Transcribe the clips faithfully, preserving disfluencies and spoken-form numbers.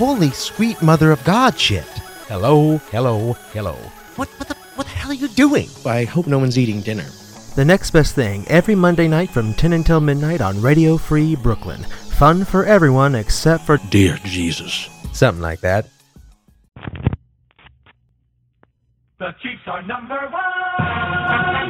holy sweet mother of God shit. Hello, hello, hello. What, what the, what the hell are you doing? I hope no one's eating dinner. The Next Best Thing, every Monday night from ten until midnight on Radio Free Brooklyn. Fun for everyone except for... Dear Jesus. Something like that. The Chiefs are number one!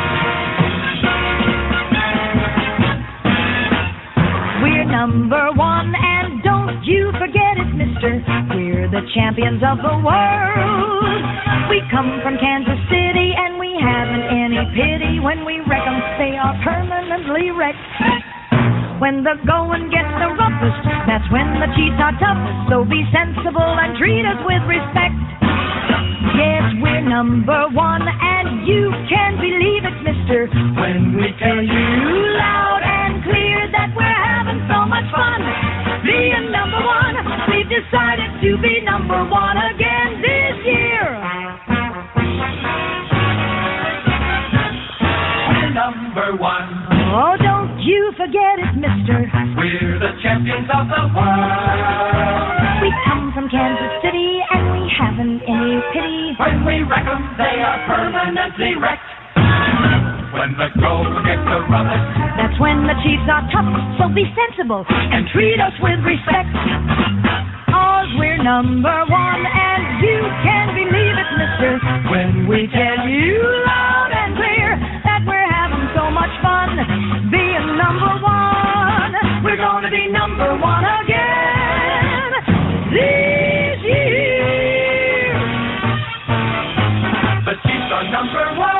We're number one, and don't you forget it, mister. We're the champions of the world. We come from Kansas City, and we haven't any pity. When we wreck 'em, they are permanently wrecked. When the going gets the roughest, that's when the Chiefs are toughest. So be sensible and treat us with respect. Yes, we're number one, and you can believe it, mister. When we tell you loud and clear that we're having so much fun being number one, we've decided to be number one again this year. We're number one. Oh, don't you forget it, mister. We're the champions of the world. We come from Kansas City, and we haven't any pity. When we wreck 'em, they are permanently wrecked. When the goal gets the roughest, that's when the Chiefs are toughest. So be sensible and treat us with respect. Cause we're number one, and you can believe it, mister. When we tell you loud and clear that we're having so much fun being number one, we're gonna be number one again this year. The Chiefs are number one.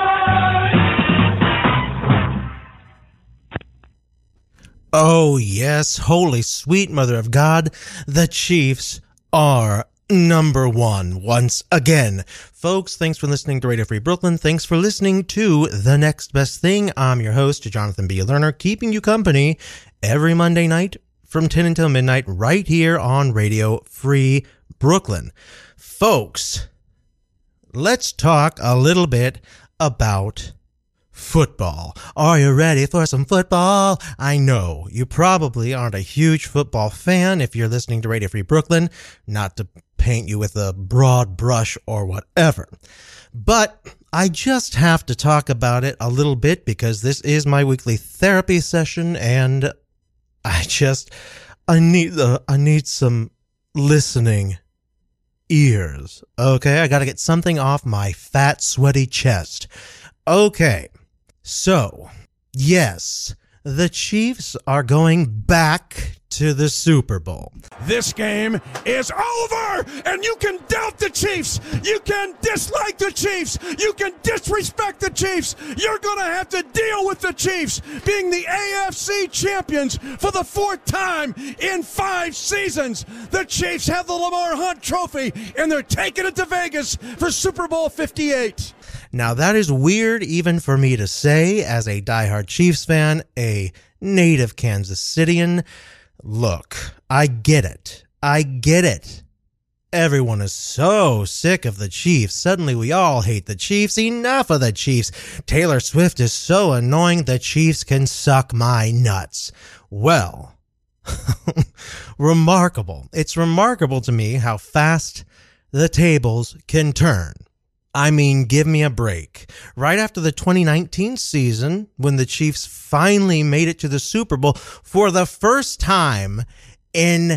Oh, yes, holy sweet mother of God, the Chiefs are number one once again. Folks, thanks for listening to Radio Free Brooklyn. Thanks for listening to The Next Best Thing. I'm your host, Jonathan B. Lerner, keeping you company every Monday night from ten until midnight right here on Radio Free Brooklyn. Folks, let's talk a little bit about football. Are you ready for some football? I know you probably aren't a huge football fan if you're listening to Radio Free Brooklyn, not to paint you with a broad brush or whatever. But I just have to talk about it a little bit because this is my weekly therapy session, and I just, I need, uh, I need some listening ears. Okay, I gotta get something off my fat, sweaty chest. Okay. So, yes, the Chiefs are going back to the Super Bowl. This game is over, and you can doubt the Chiefs. You can dislike the Chiefs. You can disrespect the Chiefs. You're going to have to deal with the Chiefs being the A F C champions for the fourth time in five seasons. The Chiefs have the Lamar Hunt Trophy, and they're taking it to Vegas for Super Bowl fifty-eight. Now, that is weird even for me to say as a diehard Chiefs fan, a native Kansas Cityan. Look, I get it. I get it. Everyone is so sick of the Chiefs. Suddenly we all hate the Chiefs. Enough of the Chiefs. Taylor Swift is so annoying the Chiefs can suck my nuts. Well, remarkable. It's remarkable to me how fast the tables can turn. I mean, give me a break. Right after the twenty nineteen season, when the Chiefs finally made it to the Super Bowl for the first time in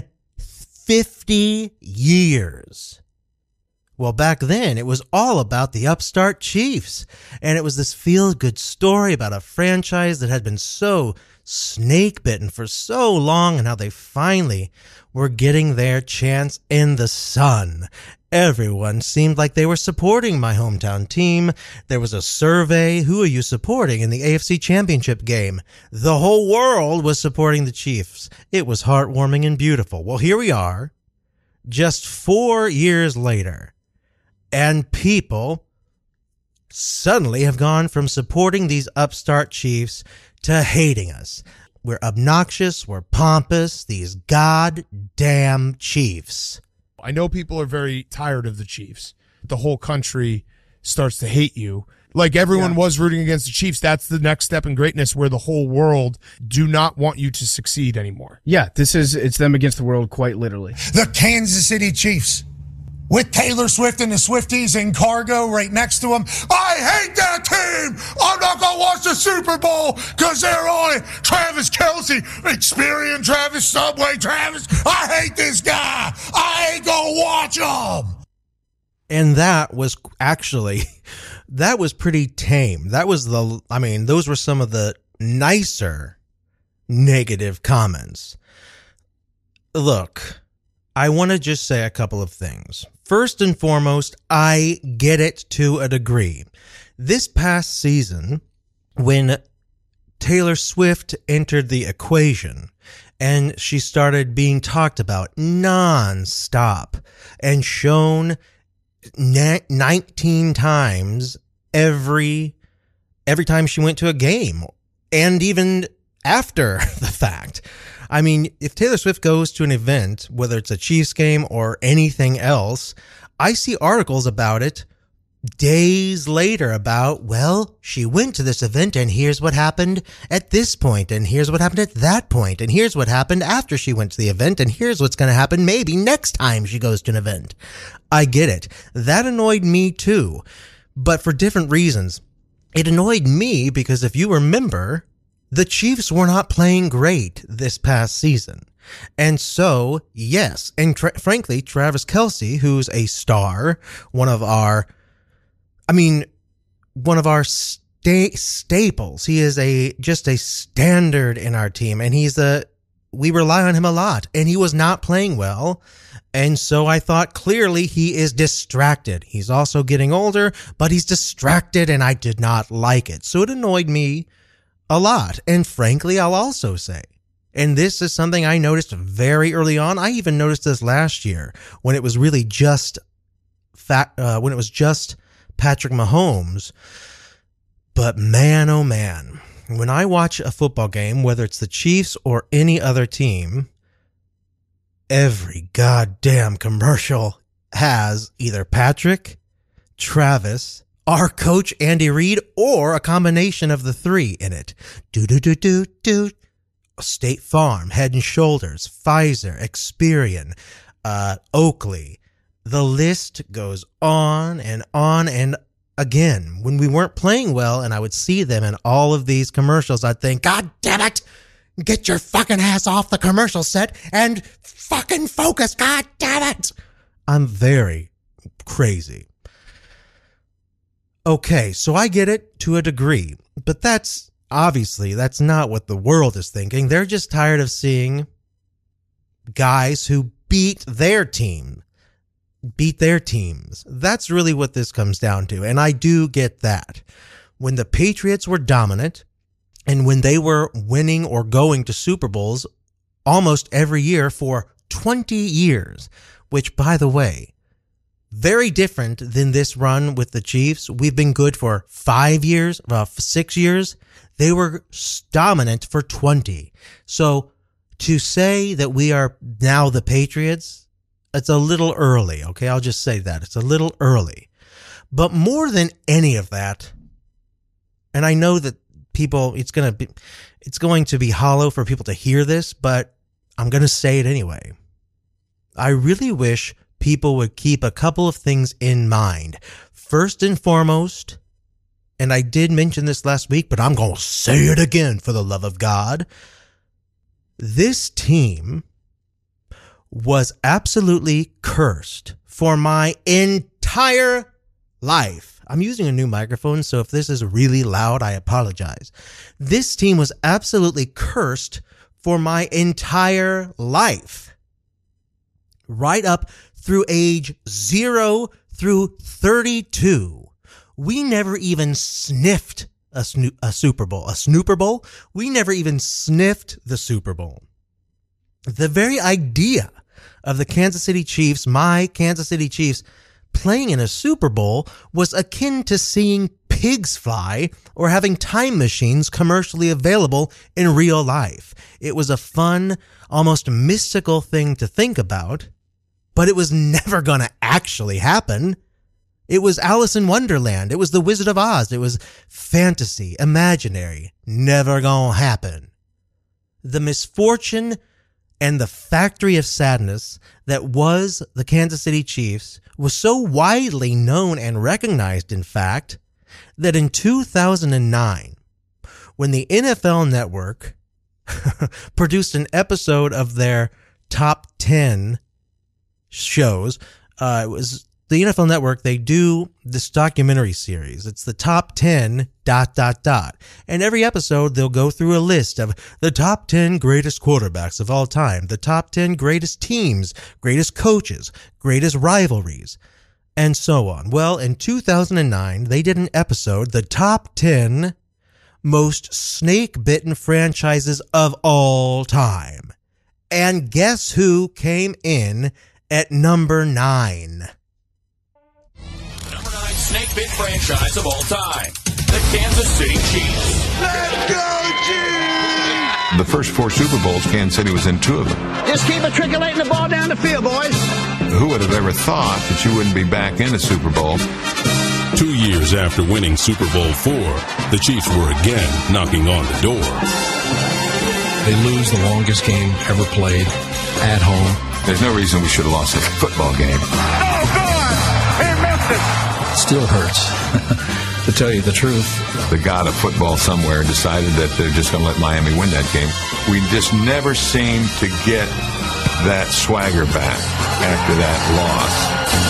fifty years. Well, back then, it was all about the upstart Chiefs, and it was this feel-good story about a franchise that had been so snake-bitten for so long, and how they finally were getting their chance in the sun. Everyone seemed like they were supporting my hometown team. There was a survey. Who are you supporting in the A F C Championship game? The whole world was supporting the Chiefs. It was heartwarming and beautiful. Well, here we are, just four years later, and people suddenly have gone from supporting these upstart Chiefs to hating us. We're obnoxious, we're pompous, these goddamn Chiefs. I know people are very tired of the Chiefs. The whole country starts to hate you. Like everyone Yeah. was rooting against the Chiefs. That's the next step in greatness where the whole world do not want you to succeed anymore. Yeah, this is, it's them against the world, quite literally. The Kansas City Chiefs, with Taylor Swift and the Swifties in cargo right next to them. I hate that team. I'm not going to watch the Super Bowl because they're on it. Travis Kelce, Experian Travis, Subway Travis. I hate this guy. I ain't going to watch him. And that was actually, that was pretty tame. That was the, I mean, those were some of the nicer negative comments. Look, I want to just say a couple of things. First and foremost, I get it to a degree. This past season, when Taylor Swift entered the equation and she started being talked about nonstop and shown nineteen times every every time she went to a game, and even after the fact. I mean, if Taylor Swift goes to an event, whether it's a Chiefs game or anything else, I see articles about it days later about, well, she went to this event and here's what happened at this point, and here's what happened at that point, and here's what happened after she went to the event, and here's what's going to happen maybe next time she goes to an event. I get it. That annoyed me too, but for different reasons. It annoyed me because if you remember, the Chiefs were not playing great this past season. And so, yes, and tra- frankly, Travis Kelce, who's a star, one of our, I mean, one of our sta- staples. He is a, just a standard in our team, and he's a, we rely on him a lot, and he was not playing well. And so I thought clearly he is distracted. He's also getting older, but he's distracted, and I did not like it. So it annoyed me a lot. And frankly, I'll also say, and this is something I noticed very early on. I even noticed this last year when it was really just fat, uh, when it was just Patrick Mahomes. But man, oh man, when I watch a football game, whether it's the Chiefs or any other team, every goddamn commercial has either Patrick, Travis, our coach Andy Reid, or a combination of the three in it. Do do do do do. State Farm, Head and Shoulders, Pfizer, Experian, uh, Oakley. The list goes on and on. And again, when we weren't playing well and I would see them in all of these commercials, I'd think, God damn it, get your fucking ass off the commercial set and fucking focus. God damn it. I'm very crazy. Okay, so I get it to a degree, but that's obviously that's not what the world is thinking. They're just tired of seeing guys who beat their team, beat their teams. That's really what this comes down to, and I do get that. When the Patriots were dominant and when they were winning or going to Super Bowls almost every year for twenty years, which, by the way, very different than this run with the Chiefs. We've been good for five years, uh, six years. They were dominant for twenty. So to say that we are now the Patriots, it's a little early. Okay, I'll just say that. It's a little early. But more than any of that, and I know that people, it's going to be, it's going to be hollow for people to hear this, but I'm going to say it anyway. I really wish people would keep a couple of things in mind. First and foremost, and I did mention this last week, but I'm going to say it again for the love of God. This team was absolutely cursed for my entire life. I'm using a new microphone, so if this is really loud, I apologize. This team was absolutely cursed for my entire life. Right up through age zero through thirty-two. We never even sniffed a, snoo- a Super Bowl. A Snooper Bowl? We never even sniffed the Super Bowl. The very idea of the Kansas City Chiefs, my Kansas City Chiefs, playing in a Super Bowl was akin to seeing pigs fly or having time machines commercially available in real life. It was a fun, almost mystical thing to think about, but it was never going to actually happen. It was Alice in Wonderland. It was The Wizard of Oz. It was fantasy, imaginary, never gonna happen. The misfortune and the factory of sadness that was the Kansas City Chiefs was so widely known and recognized, in fact, that in two thousand nine, when the N F L Network produced an episode of their top ten shows, uh, it was the N F L Network, they do this documentary series. It's the top ten dot, dot, dot. And every episode, they'll go through a list of the top ten greatest quarterbacks of all time, the top ten greatest teams, greatest coaches, greatest rivalries, and so on. Well, in two thousand nine, they did an episode, the top ten most snake-bitten franchises of all time. And guess who came in at number nine? Number nine snake-bit franchise of all time, the Kansas City Chiefs. Let's go, Chiefs! The first four Super Bowls, Kansas City was in two of them. Just keep matriculating the ball down the field, boys. Who would have ever thought that you wouldn't be back in a Super Bowl? Two years after winning Super Bowl four, the Chiefs were again knocking on the door. They lose the longest game ever played at home. There's no reason we should have lost a football game. Oh, God! He missed it! Still hurts, to tell you the truth. The god of football somewhere decided that they're just going to let Miami win that game. We just never seemed to get that swagger back after that loss.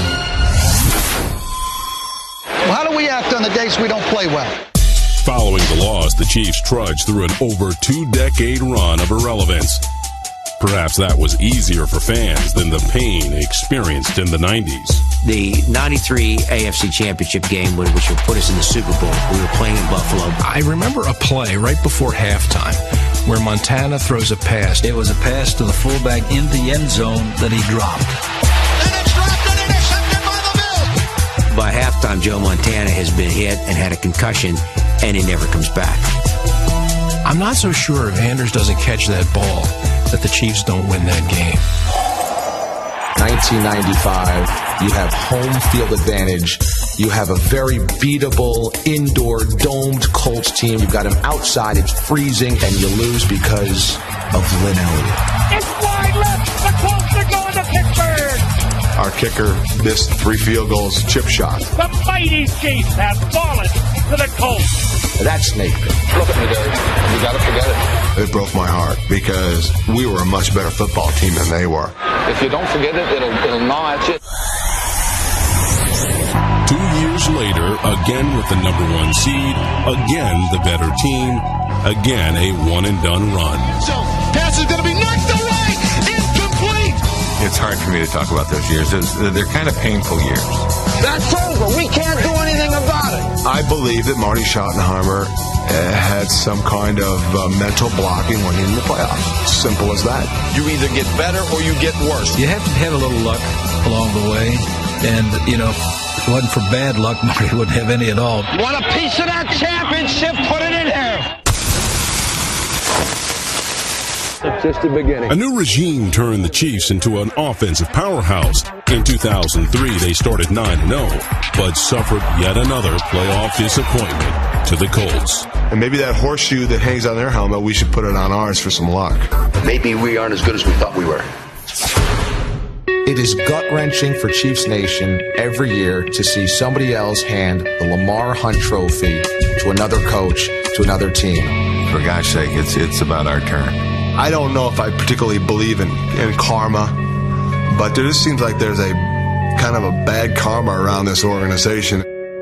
Well, how do we act on the days we don't play well? Following the loss, the Chiefs trudged through an over two-decade run of irrelevance. Perhaps that was easier for fans than the pain experienced in the nineties. The ninety-three A F C Championship game, which would put us in the Super Bowl, we were playing in Buffalo. I remember a play right before halftime where Montana throws a pass. It was a pass to the fullback in the end zone that he dropped. And it's dropped and intercepted by the Bills. By halftime, Joe Montana has been hit and had a concussion, and he never comes back. I'm not so sure if Anders doesn't catch that ball that the Chiefs don't win that game. nineteen ninety-five, you have home field advantage. You have a very beatable, indoor, domed Colts team. You've got him outside, it's freezing, and you lose because of Lynn Elliott. It's wide left! The Colts are going to Pittsburgh! Our kicker missed three field goals, chip shot. The mighty Chiefs have fallen to the Colts. That's snake bit. Look at me, Derek. You gotta forget it. It broke my heart because we were a much better football team than they were. If you don't forget it, it'll, it'll gnaw at you. Two years later, again with the number one seed, again the better team, again a one-and-done run. So, pass is going to be knocked away! Incomplete! It's hard for me to talk about those years. They're kind of painful years. That's over. We can't do anything about it. I believe that Marty Schottenheimer uh, had some kind of uh, mental block in winning the playoffs. Simple as that. You either get better or you get worse. You have to have a little luck along the way. And, you know, if it wasn't for bad luck, Marty wouldn't have any at all. Want a piece of that championship? Put it in here. It's just the beginning. A new regime turned the Chiefs into an offensive powerhouse. In two thousand three, they started nine and oh, but suffered yet another playoff disappointment to the Colts. And maybe that horseshoe that hangs on their helmet, we should put it on ours for some luck. Maybe we aren't as good as we thought we were. It is gut-wrenching for Chiefs Nation every year to see somebody else hand the Lamar Hunt Trophy to another coach, to another team. For God's sake, it's it's about our turn. I don't know if I particularly believe in, in karma, but there just seems like there's a kind of a bad karma around this organization.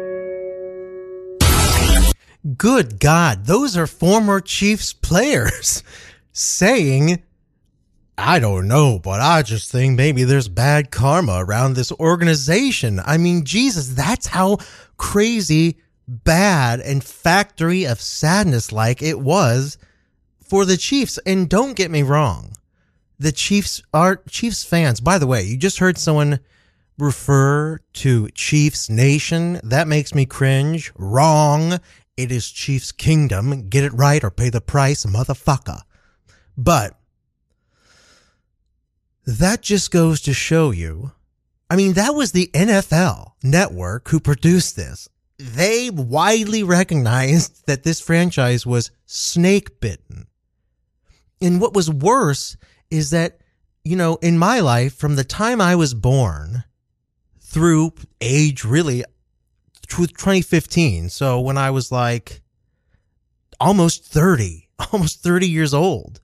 Good God, those are former Chiefs players saying, I don't know, but I just think maybe there's bad karma around this organization. I mean, Jesus, that's how crazy, bad, and factory of sadness like it was for the Chiefs. And don't get me wrong, the Chiefs are Chiefs fans. By the way, you just heard someone refer to Chiefs Nation. That makes me cringe. Wrong. It is Chiefs Kingdom. Get it right or pay the price, motherfucker. But that just goes to show you I mean, that was the N F L Network who produced this. They widely recognized that this franchise was snake bitten. And what was worse is that, you know, in my life, from the time I was born through age really twenty fifteen, so when I was like almost thirty, almost thirty years old.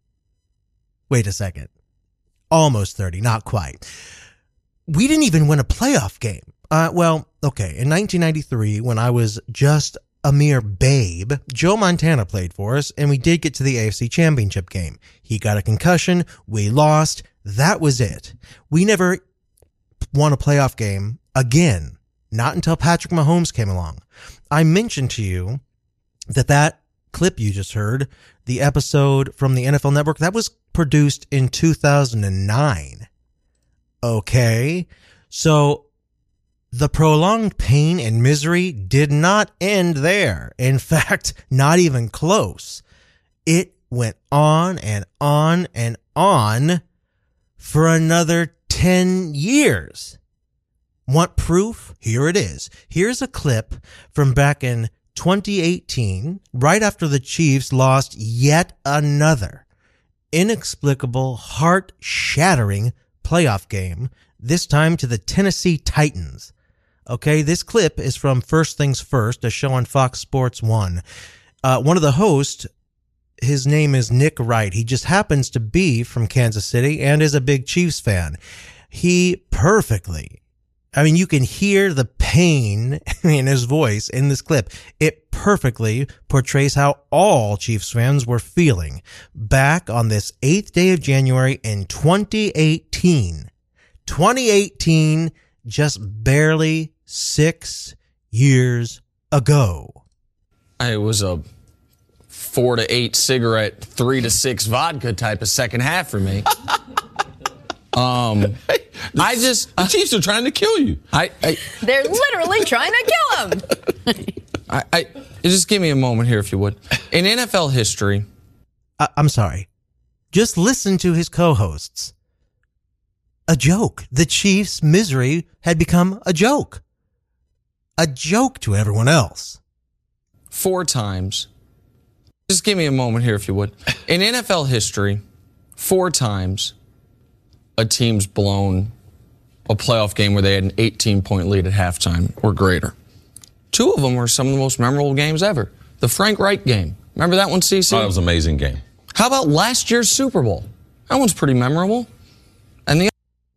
Wait a second. Almost thirty, not quite. We didn't even win a playoff game. Uh, well, okay, in nineteen ninety-three, when I was just a mere babe, Joe Montana played for us, and we did get to the A F C Championship game. He got a concussion, we lost, that was it. We never won a playoff game again, not until Patrick Mahomes came along. I mentioned to you that that clip you just heard, the episode from the N F L Network, that was produced in two thousand nine. Okay, so the prolonged pain and misery did not end there. In fact, not even close. It went on and on and on for another ten years. Want proof? Here it is. Here's a clip from back in twenty eighteen, right after the Chiefs lost yet another inexplicable, heart-shattering playoff game, this time to the Tennessee Titans. Okay, this clip is from First Things First, a show on Fox Sports one. Uh, one of the hosts, his name is Nick Wright. He just happens to be from Kansas City and is a big Chiefs fan. He perfectly, I mean, you can hear the pain in his voice in this clip. It perfectly portrays how all Chiefs fans were feeling back on this eighth day of January in twenty eighteen. twenty eighteen, just barely six years ago. It was a four to eight cigarette, three to six vodka type of second half for me. um, I just the Chiefs are trying to kill you. I, I they're literally trying to kill him. I, I just give me a moment here, if you would. In N F L history, I, I'm sorry. Just listen to his co-hosts. A joke. The Chiefs' misery had become a joke. A joke to everyone else. Four times. Just give me a moment here, if you would. In N F L history, four times a team's blown a playoff game where they had an eighteen-point lead at halftime or greater. Two of them were some of the most memorable games ever. The Frank Reich game. Remember that one, C C? Oh, that was an amazing game. How about last year's Super Bowl? That one's pretty memorable. And the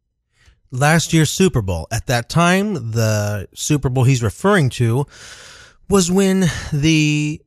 Last year's Super Bowl. At that time, the Super Bowl he's referring to was when the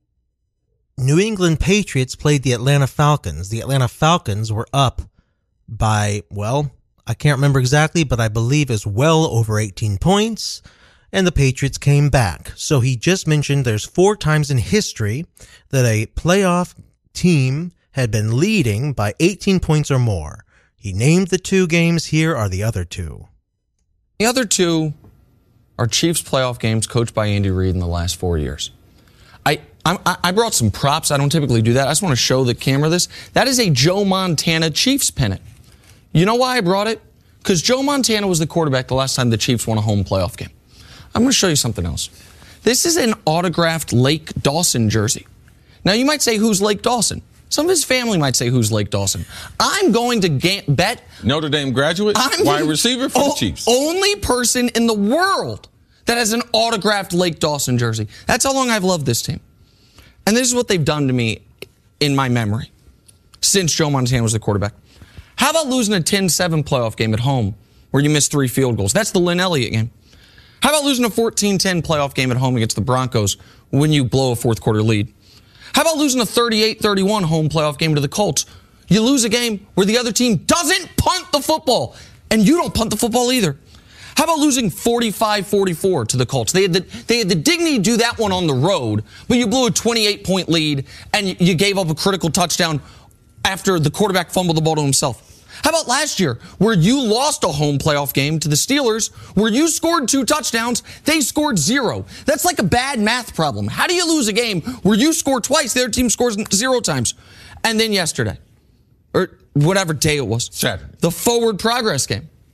New England Patriots played the Atlanta Falcons. The Atlanta Falcons were up by, well, I can't remember exactly, but I believe it's well over eighteen points, and the Patriots came back. So he just mentioned there's four times in history that a playoff team had been leading by eighteen points or more. He named the two games. Here are the other two. The other two are Chiefs playoff games coached by Andy Reid in the last four years. I I, I brought some props. I don't typically do that. I just want to show the camera this. That is a Joe Montana Chiefs pennant. You know why I brought it? Because Joe Montana was the quarterback the last time the Chiefs won a home playoff game. I'm going to show you something else. This is an autographed Lake Dawson jersey. Now, you might say, who's Lake Dawson? Some of his family might say, who's Lake Dawson? I'm going to ga- bet... Notre Dame graduate, I'm wide receiver for o- the Chiefs. Only person in the world that has an autographed Lake Dawson jersey. That's how long I've loved this team. And this is what they've done to me in my memory since Joe Montana was the quarterback. How about losing a ten seven playoff game at home where you missed three field goals? That's the Lynn Elliott game. How about losing a fourteen ten playoff game at home against the Broncos when you blow a fourth quarter lead? How about losing a thirty-eight thirty-one home playoff game to the Colts? You lose a game where the other team doesn't punt the football, and you don't punt the football either. How about losing forty-five forty-four to the Colts? They had the, they had the dignity to do that one on the road, but you blew a twenty-eight point lead, and you gave up a critical touchdown after the quarterback fumbled the ball to himself. How about last year, where you lost a home playoff game to the Steelers, where you scored two touchdowns, they scored zero? That's like a bad math problem. How do you lose a game where you score twice, the other team scores zero times? And then yesterday, or whatever day it was, Saturday, the forward progress game.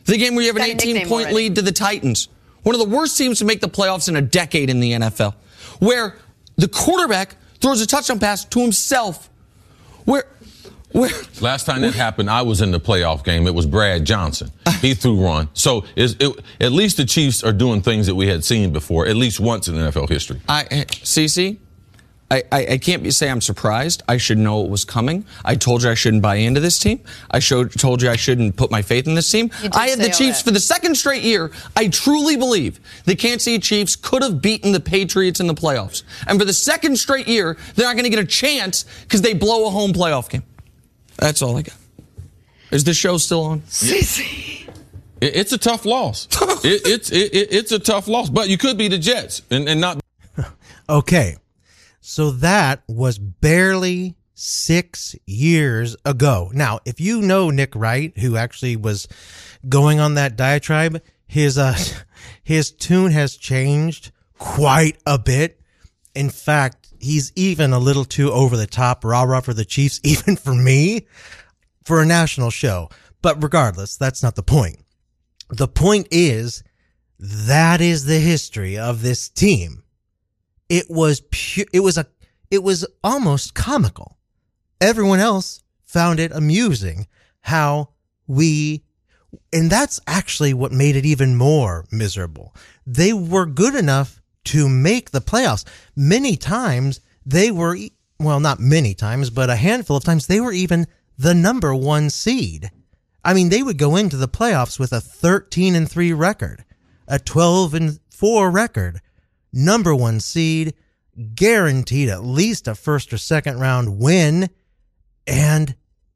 The game where you have an Got a nickname eighteen-point already. lead to the Titans. One of the worst teams to make the playoffs in a decade in the N F L. Where the quarterback throws a touchdown pass to himself. Where... Where, Last time that happened, I was in the playoff game. It was Brad Johnson. He threw one. So it's, it, at least the Chiefs are doing things that we had seen before, at least once in N F L history. I, Cece, I, I, I can't be, say I'm surprised. I should know it was coming. I told you I shouldn't buy into this team. I showed, told you I shouldn't put my faith in this team. You did I had say the all Chiefs that. for the second straight year. I truly believe the Kansas City Chiefs could have beaten the Patriots in the playoffs. And for the second straight year, they're not going to get a chance because they blow a home playoff game. That's all I got. Is the show still on? Cece. It, it's a tough loss. it, it's it, it, it's a tough loss, but you could be the Jets and, and not. Okay, so that was barely six years ago. Now, if you know Nick Wright, who actually was going on that diatribe, his uh, his tune has changed quite a bit. In fact, he's even a little too over the top, rah-rah for the Chiefs, even for me, for a national show. But regardless, that's not the point. The point is, that is the history of this team. It was pu- it was a it was almost comical. Everyone else found it amusing how we, and that's actually what made it even more miserable. They were good enough to make the playoffs. Many times they were, well, not many times, but a handful of times they were even the number one seed. I mean, they would go into the playoffs with a thirteen and three record, a twelve and four record, number one seed, guaranteed at least a first or second round win, and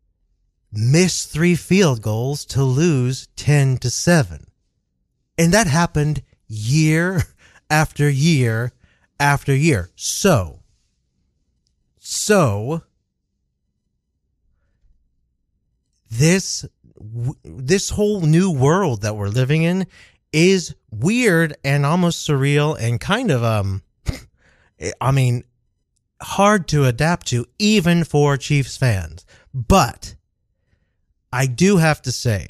miss three field goals to lose ten to seven. And that happened year after year after year. So, so this, this whole new world that we're living in is weird and almost surreal and kind of, um, I mean, hard to adapt to even for Chiefs fans. But I do have to say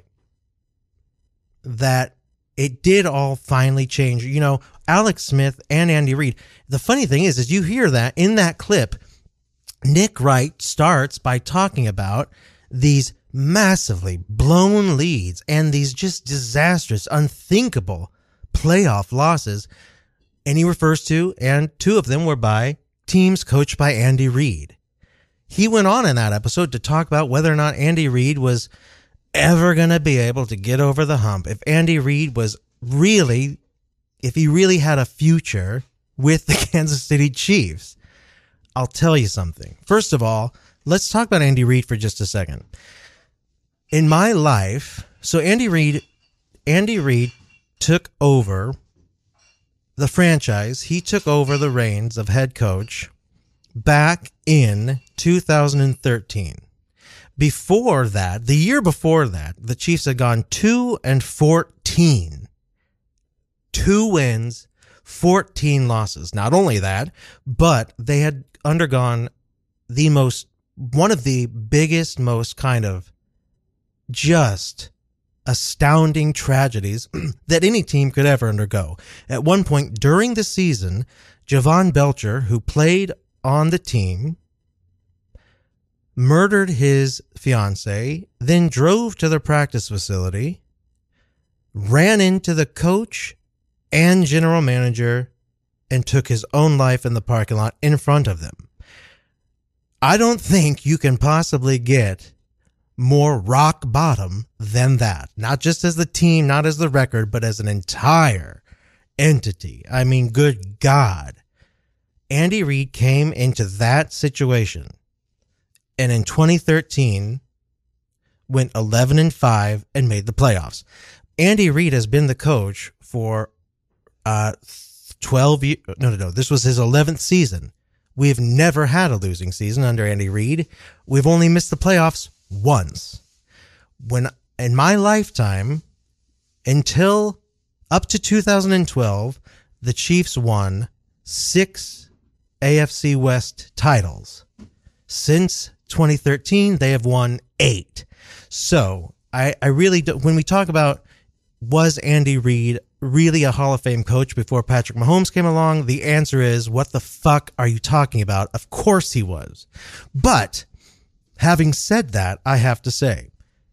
that it did all finally change. You know, Alex Smith and Andy Reid. The funny thing is, is you hear that in that clip, Nick Wright starts by talking about these massively blown leads and these just disastrous, unthinkable playoff losses. And he refers to, and two of them were by teams coached by Andy Reid. He went on in that episode to talk about whether or not Andy Reid was ever going to be able to get over the hump. If Andy Reid was really, if he really had a future with the Kansas City Chiefs. I'll tell you something. First of all, let's talk about Andy Reid for just a second. In my life, so Andy Reid, Andy Reid took over the franchise. He took over the reins of head coach back in two thousand thirteen. Before that, the year before that, the Chiefs had gone two and fourteen. Two wins, fourteen losses. Not only that, but they had undergone the most, one of the biggest, most kind of just astounding tragedies that any team could ever undergo. At one point during the season, Javon Belcher, who played on the team, murdered his fiancée, then drove to the practice facility, ran into the coach and general manager, and took his own life in the parking lot in front of them. I don't think you can possibly get more rock bottom than that. Not just as the team, not as the record, but as an entire entity. I mean, good God. Andy Reid came into that situation and in twenty thirteen went eleven and five and made the playoffs. Andy Reid has been the coach for uh twelve years. No, no, no. This was his eleventh season. We've never had a losing season under Andy Reid. We've only missed the playoffs once. When in my lifetime, until up to two thousand twelve, the Chiefs won six A F C West titles. Since twenty thirteen, they have won eight. So I, I really do, when we talk about was Andy Reid really a Hall of Fame coach before Patrick Mahomes came along? The answer is, what the fuck are you talking about? Of course he was. But having said that, I have to say,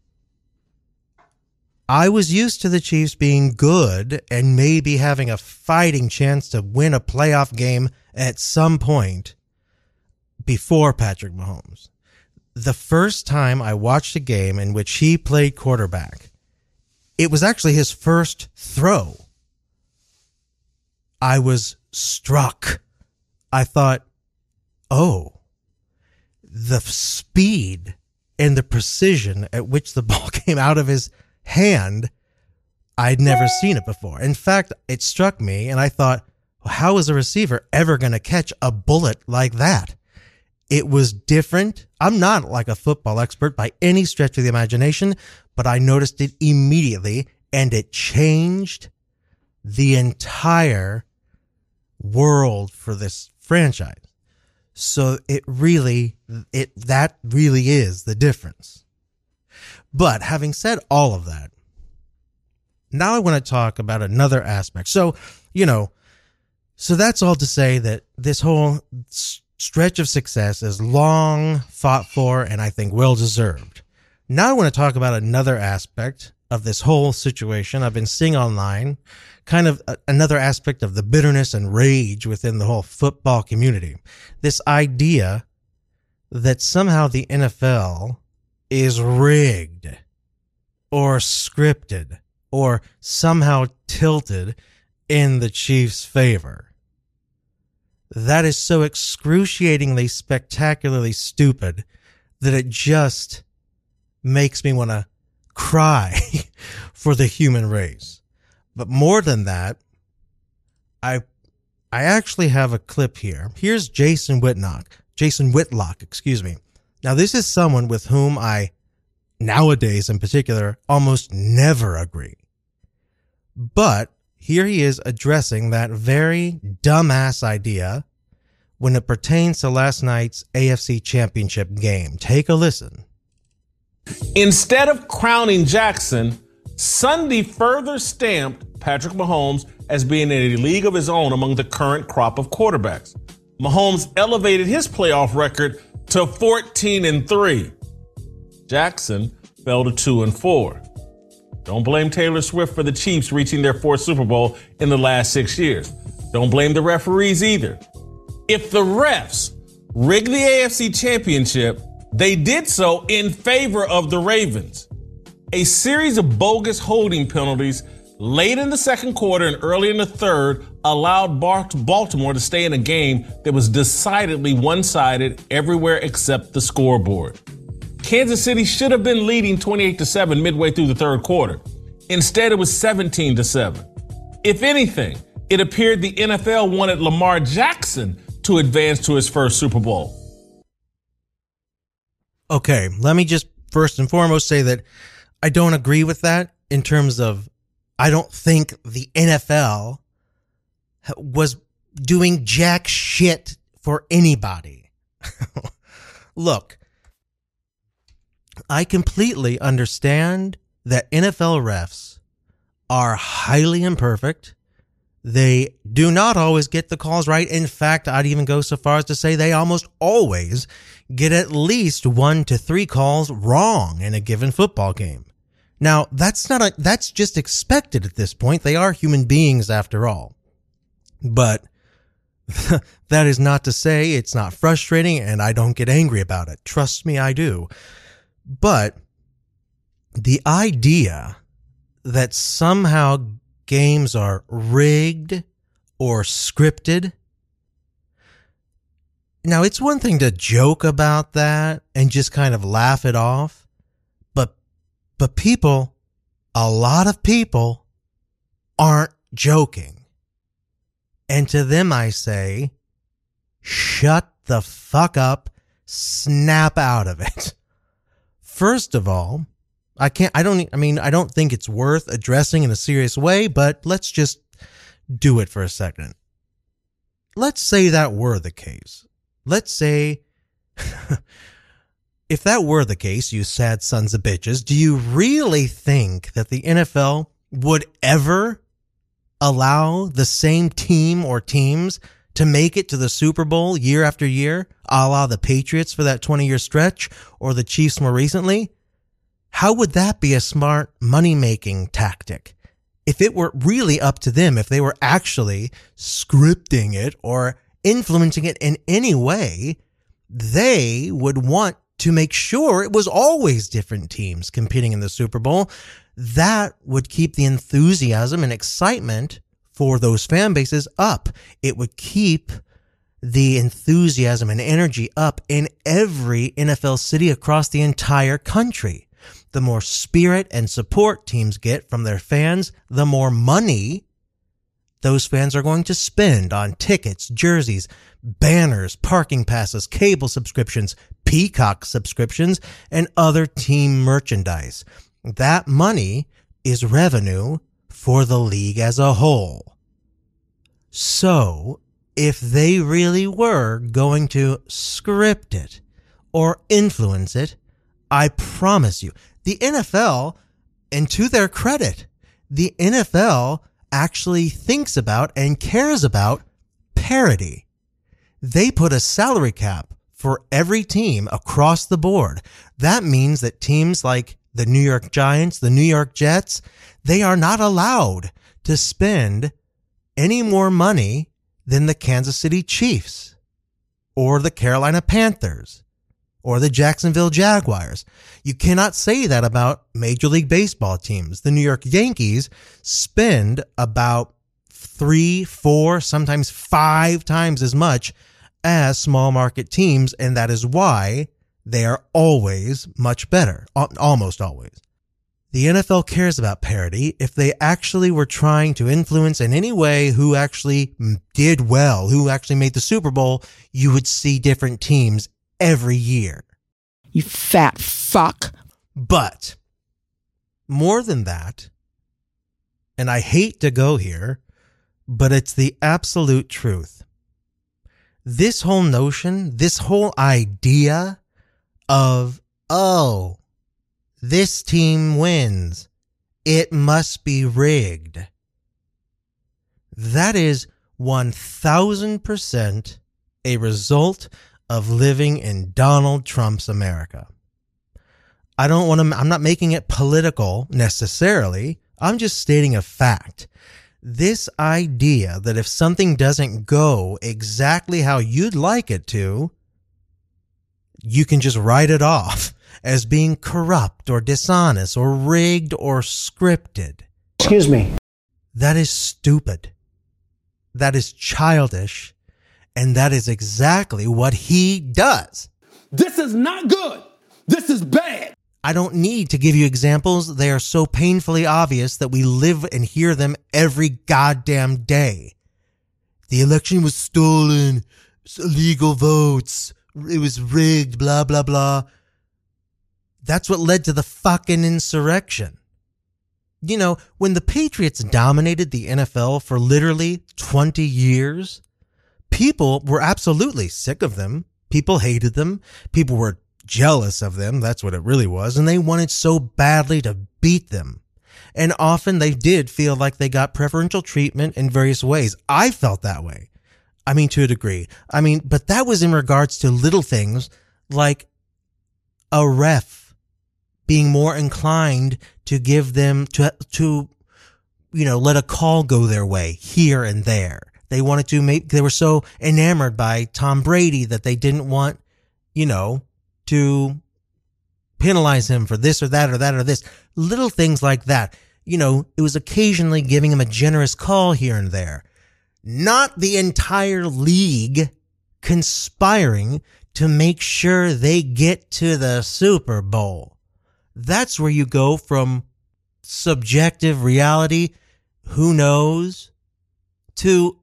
I was used to the Chiefs being good and maybe having a fighting chance to win a playoff game at some point before Patrick Mahomes. The first time I watched a game in which he played quarterback, it was actually his first throw. I was struck. I thought, oh, the speed and the precision at which the ball came out of his hand, I'd never seen it before. In fact, it struck me and I thought, how is a receiver ever going to catch a bullet like that? It was different. I'm not like a football expert by any stretch of the imagination, but I noticed it immediately and it changed the entire world for this franchise. So it really, it, that really is the difference. But having said all of that, now I want to talk about another aspect. So, you know, so that's all to say that this whole stretch of success is long fought for and I think well deserved. Now I want to talk about another aspect of this whole situation I've been seeing online, kind of a, another aspect of the bitterness and rage within the whole football community. This idea that somehow the N F L is rigged or scripted or somehow tilted in the Chiefs' favor. That is so excruciatingly, spectacularly stupid that it just makes me want to cry for the human race. But more than that, I I actually have a clip here. Here's Jason Whitlock. Jason Whitlock, excuse me. Now, this is someone with whom I, nowadays in particular, almost never agree. But here he is addressing that very dumbass idea when it pertains to last night's A F C Championship game. Take a listen. Instead of crowning Jackson, Sunday further stamped Patrick Mahomes as being in a league of his own among the current crop of quarterbacks. Mahomes elevated his playoff record to fourteen and three. Jackson fell to two and four. Don't blame Taylor Swift for the Chiefs reaching their fourth Super Bowl in the last six years. Don't blame the referees either. If the refs rigged the A F C Championship, they did so in favor of the Ravens. A series of bogus holding penalties late in the second quarter and early in the third allowed Baltimore to stay in a game that was decidedly one-sided everywhere except the scoreboard. Kansas City should have been leading twenty-eight to seven midway through the third quarter. Instead, it was seventeen to seven. If anything, it appeared the N F L wanted Lamar Jackson to advance to his first Super Bowl. Okay, let me just first and foremost say that I don't agree with that in terms of I don't think the N F L was doing jack shit for anybody. Look, I completely understand that N F L refs are highly imperfect. They do not always get the calls right. In fact, I'd even go so far as to say they almost always get at least one to three calls wrong in a given football game. Now, that's not a, that's just expected at this point. They are human beings after all. But that is not to say it's not frustrating and I don't get angry about it. Trust me, I do. But the idea that somehow games are rigged or scripted. Now, it's one thing to joke about that and just kind of laugh it off. But, but people, a lot of people aren't joking. And to them, I say, shut the fuck up, snap out of it. First of all, I can't, I don't, I mean, I don't think it's worth addressing in a serious way, but let's just do it for a second. Let's say that were the case. Let's say, if that were the case, you sad sons of bitches, do you really think that the N F L would ever allow the same team or teams to make it to the Super Bowl year after year, a la the Patriots for that twenty-year stretch or the Chiefs more recently? How would that be a smart money-making tactic? If it were really up to them, if they were actually scripting it or influencing it in any way, they would want to make sure it was always different teams competing in the Super Bowl. That would keep the enthusiasm and excitement for those fan bases up. It would keep the enthusiasm and energy up in every N F L city across the entire country. The more spirit and support teams get from their fans, the more money those fans are going to spend on tickets, jerseys, banners, parking passes, cable subscriptions, Peacock subscriptions, and other team merchandise. That money is revenue for the league as a whole. So, if they really were going to script it or influence it, I promise you, the N F L, and to their credit, the N F L actually thinks about and cares about parity. They put a salary cap for every team across the board. That means that teams like the New York Giants, the New York Jets, they are not allowed to spend any more money than the Kansas City Chiefs or the Carolina Panthers or the Jacksonville Jaguars. You cannot say that about Major League Baseball teams. The New York Yankees spend about three, four, sometimes five times as much as small market teams, and that is why they are always much better, almost always. The N F L cares about parity. If they actually were trying to influence in any way who actually did well, who actually made the Super Bowl, you would see different teams every year. You fat fuck. But more than that, and I hate to go here, but it's the absolute truth. This whole notion, this whole idea of, oh, this team wins, it must be rigged. That is one thousand percent a result of living in Donald Trump's America. I don't want to, I'm not making it political necessarily. I'm just stating a fact. This idea that if something doesn't go exactly how you'd like it to, you can just write it off as being corrupt or dishonest or rigged or scripted. Excuse me. That is stupid. That is childish. And that is exactly what he does. This is not good. This is bad. I don't need to give you examples. They are so painfully obvious that we live and hear them every goddamn day. The election was stolen. Illegal votes. It was rigged, blah, blah, blah. That's what led to the fucking insurrection. You know, when the Patriots dominated the N F L for literally twenty years, people were absolutely sick of them. People hated them. People were jealous of them. That's what it really was. And they wanted so badly to beat them. And often they did feel like they got preferential treatment in various ways. I felt that way. I mean, to a degree. I mean, but that was in regards to little things like a ref being more inclined to give them to, to, you know, let a call go their way here and there. They wanted to make, they were so enamored by Tom Brady that they didn't want, you know, to penalize him for this or that or that or this. Little things like that. You know, it was occasionally giving him a generous call here and there. Not the entire league conspiring to make sure they get to the Super Bowl. That's where you go from subjective reality, who knows, to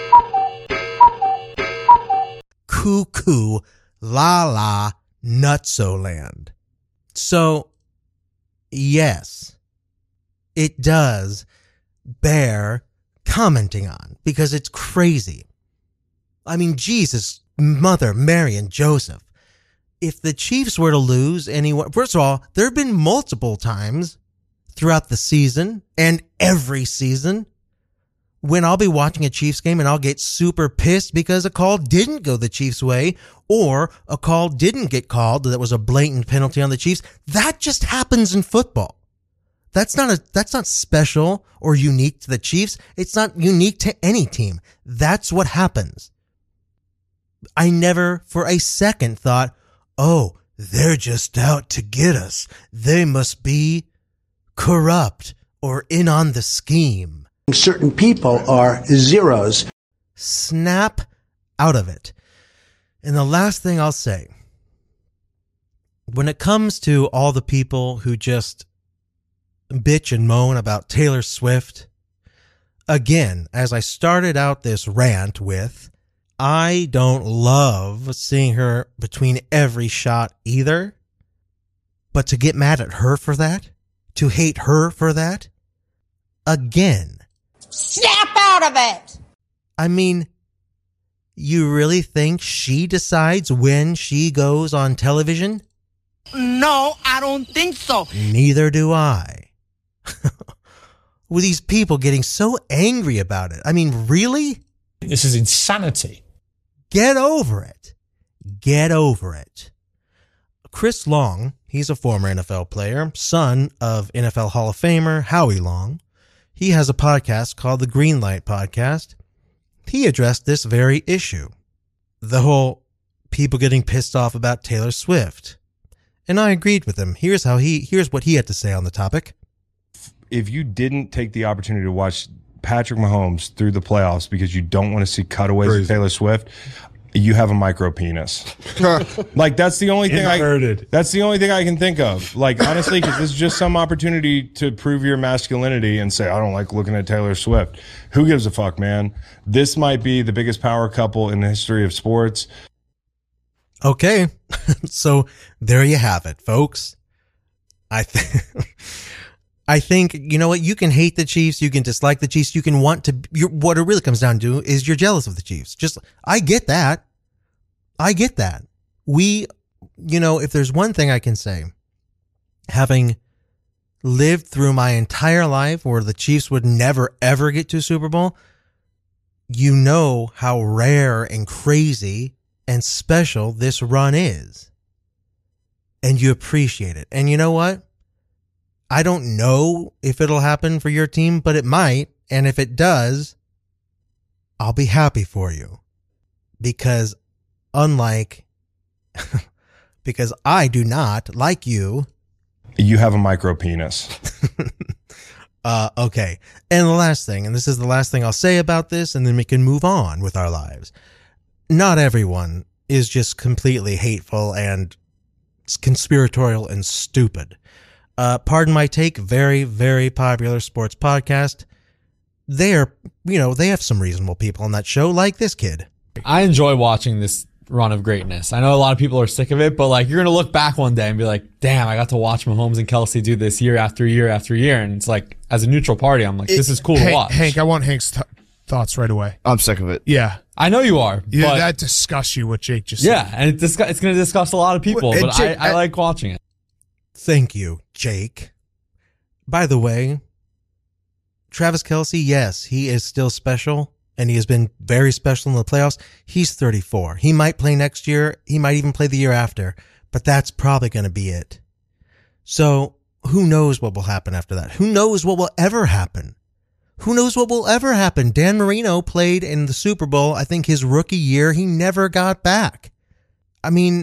cuckoo, la la, nutso land. So, yes, it does bear commenting on because it's crazy. I mean, Jesus, Mother, Mary, and Joseph. If the Chiefs were to lose anyone, first of all, there have been multiple times throughout the season and every season when I'll be watching a Chiefs game and I'll get super pissed because a call didn't go the Chiefs' way or a call didn't get called that was a blatant penalty on the Chiefs. That just happens in football. That's not a, that's not special or unique to the Chiefs. It's not unique to any team. That's what happens. I never for a second thought, oh, they're just out to get us. They must be corrupt or in on the scheme. Certain people are zeros. Snap out of it. And the last thing I'll say, when it comes to all the people who just bitch and moan about Taylor Swift, again, as I started out this rant with, I don't love seeing her between every shot either, but to get mad at her for that, to hate her for that, again, snap out of it. I mean, you really think she decides when she goes on television? No, I don't think so. Neither do I. With these people getting so angry about it. I mean, really? This is insanity. Get over it. Get over it. Chris Long, he's a former N F L player, son of N F L Hall of Famer Howie Long. He has a podcast called the Greenlight Podcast. He addressed this very issue. The whole people getting pissed off about Taylor Swift. And I agreed with him. Here's how he, here's what he had to say on the topic. If you didn't take the opportunity to watch Patrick Mahomes through the playoffs because you don't want to see cutaways Crazy. of Taylor Swift, you have a micro penis. Like that's the only thing Inverted. I that's the only thing I can think of. Like honestly, because this is just some opportunity to prove your masculinity and say I don't like looking at Taylor Swift. Who gives a fuck, man? This might be the biggest power couple in the history of sports. Okay, so there you have it, folks. I think. I think, you know what, you can hate the Chiefs, you can dislike the Chiefs, you can want to, you're, what it really comes down to is you're jealous of the Chiefs. Just, I get that. I get that. We, you know, if there's one thing I can say, having lived through my entire life where the Chiefs would never ever get to a Super Bowl, you know how rare and crazy and special this run is. And you appreciate it. And you know what? I don't know if it'll happen for your team, but it might. And if it does, I'll be happy for you. Because unlike, because I do not, like you. You have a micro penis. uh, okay. And the last thing, and this is the last thing I'll say about this, and then we can move on with our lives. Not everyone is just completely hateful and conspiratorial and stupid. Uh, Pardon My Take, very, very popular sports podcast. They are, you know, they have some reasonable people on that show, like this kid. I enjoy watching this run of greatness. I know a lot of people are sick of it, but like you're going to look back one day and be like, damn, I got to watch Mahomes and Kelsey do this year after year after year. And it's like, as a neutral party, I'm like, this is cool Hank, to watch. Hank, I want Hank's th- thoughts right away. I'm sick of it. Yeah. I know you are. Yeah, but that disgusts you, what Jake just yeah, said. and it disgu- it's going to disgust a lot of people, Well, but Jake, I, I I- like watching it. Thank you, Jake. By the way, Travis Kelce, yes, he is still special, and he has been very special in the playoffs. He's thirty-four. He might play next year. He might even play the year after, but that's probably going to be it. So who knows what will happen after that? Who knows what will ever happen? Who knows what will ever happen? Dan Marino played in the Super Bowl, I think his rookie year. He never got back. I mean,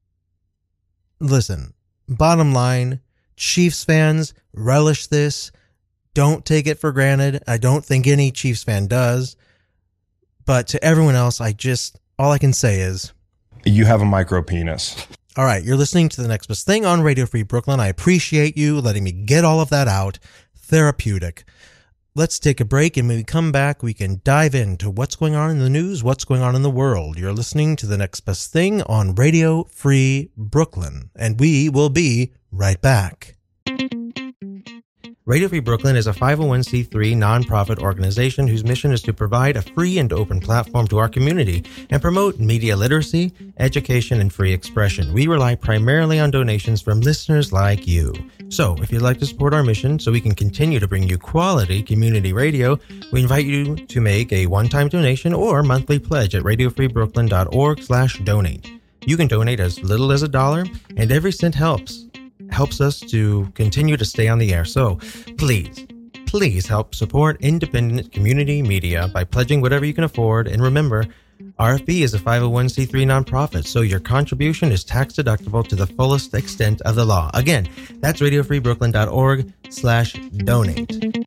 listen, bottom line, Chiefs fans, relish this. Don't take it for granted. I don't think any Chiefs fan does. But to everyone else, I just, all I can say is, You have a micro penis. all right, you're listening to the Next Best Thing on Radio Free Brooklyn. I appreciate you letting me get all of that out. Therapeutic. Let's take a break, and when we come back, we can dive into what's going on in the news, what's going on in the world. You're listening to the Next Best Thing on Radio Free Brooklyn, and we will be right back. Radio Free Brooklyn is a five oh one c three nonprofit organization whose mission is to provide a free and open platform to our community and promote media literacy, education, and free expression. We rely primarily on donations from listeners like you. So, if you'd like to support our mission so we can continue to bring you quality community radio, we invite you to make a one-time donation or monthly pledge at radio free brooklyn dot org slash donate. You can donate as little as a dollar, and every cent helps. helps us to continue to stay on the air. So please, please help support independent community media by pledging whatever you can afford. And remember, R F B is a five oh one c three nonprofit, so your contribution is tax deductible to the fullest extent of the law. Again, that's radio free brooklyn dot org slash donate.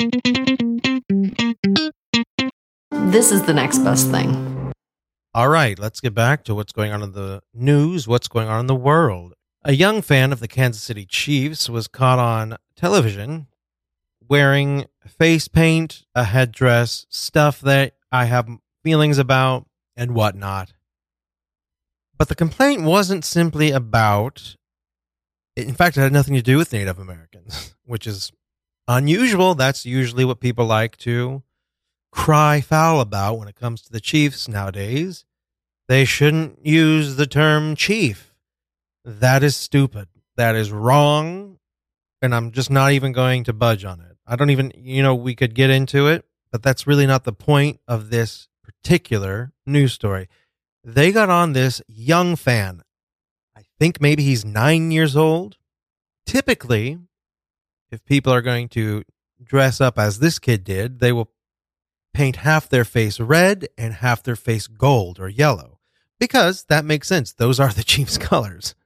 This is the next best thing. All right, let's get back to what's going on in the news, what's going on in the world. A young fan of the Kansas City Chiefs was caught on television wearing face paint, a headdress, stuff that I have feelings about, and whatnot. But the complaint wasn't simply about, in fact, it had nothing to do with Native Americans, which is unusual. That's usually what people like to cry foul about when it comes to the Chiefs nowadays. They shouldn't use the term chief. That is stupid. That is wrong. And I'm just not even going to budge on it. I don't even, you know, we could get into it, but that's really not the point of this particular news story. They got on this young fan. I think maybe he's nine years old. Typically, if people are going to dress up as this kid did, they will paint half their face red and half their face gold or yellow, because that makes sense. Those are the Chiefs' colors.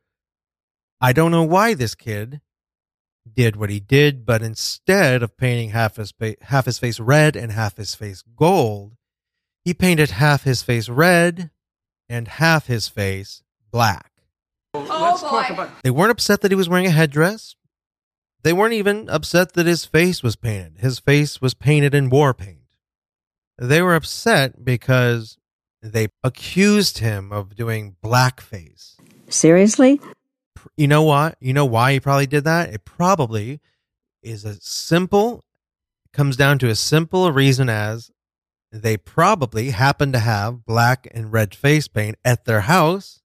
I don't know why this kid did what he did, but instead of painting half his fa- half his face red and half his face gold, he painted half his face red and half his face black. Oh, Let's boy. talk about. They weren't upset that he was wearing a headdress. They weren't even upset that his face was painted. His face was painted in war paint. They were upset because they accused him of doing blackface. Seriously? You know what? You know why he probably did that? It probably is a simple, comes down to a simple reason as they probably happen to have black and red face paint at their house,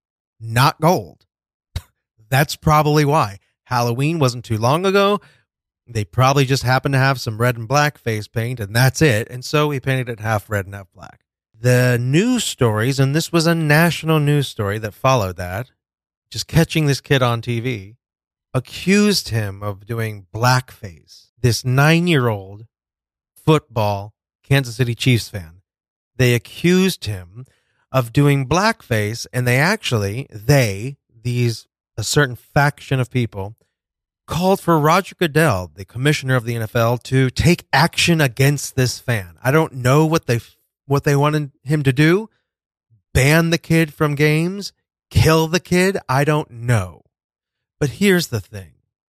not gold. That's probably why. Halloween wasn't too long ago. They probably just happened to have some red and black face paint, and that's it. And so he painted it half red and half black. The news stories, and this was a national news story that followed that, just catching this kid on T V, accused him of doing blackface. This nine-year-old football Kansas City Chiefs fan. They accused him of doing blackface, and they actually, they, these, a certain faction of people, called for Roger Goodell, the commissioner of the N F L, to take action against this fan. I don't know what they what they wanted him to do. Ban the kid from games? Kill the kid? I don't know. But here's the thing.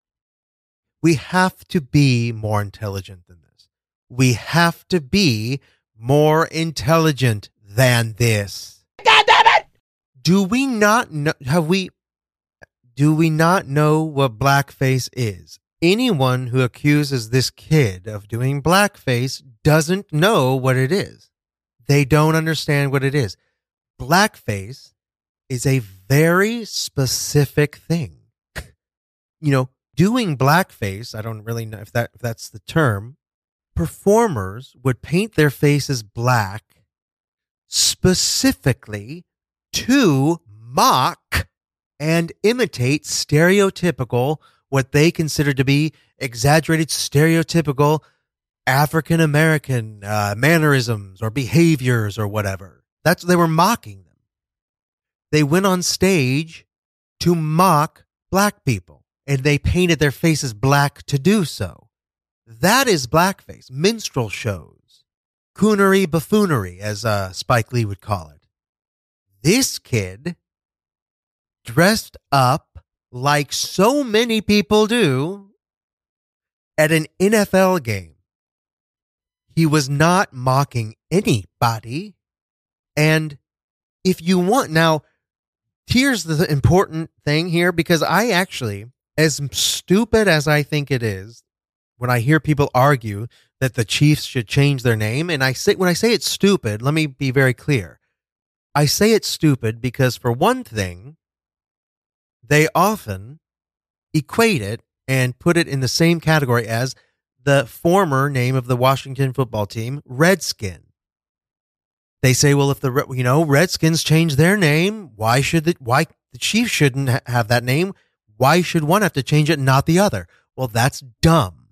We have to be more intelligent than this. We have to be more intelligent than this. God damn it! Do we not know, have we, do we not know what blackface is? Anyone who accuses this kid of doing blackface doesn't know what it is. They don't understand what it is. Blackface is a very specific thing. You know, doing blackface, I don't really know if that if that's the term. Performers would paint their faces black specifically to mock and imitate stereotypical, what they consider to be exaggerated, stereotypical African American uh, mannerisms or behaviors or whatever. That's they were mocking them. They went on stage to mock black people, and they painted their faces black to do so. That is blackface. Minstrel shows, coonery, buffoonery, as uh, Spike Lee would call it. This kid dressed up like so many people do at an N F L game. He was not mocking anybody. And if you want, now, here's the important thing here, because I actually, as stupid as I think it is, when I hear people argue that the Chiefs should change their name, and I say when I say it's stupid, let me be very clear. I say it's stupid because, for one thing, they often equate it and put it in the same category as the former name of the Washington football team, Redskin. They say, well, if the you know Redskins change their name, why should the why the Chiefs shouldn't ha- have that name? Why should one have to change it, not the other? Well, that's dumb,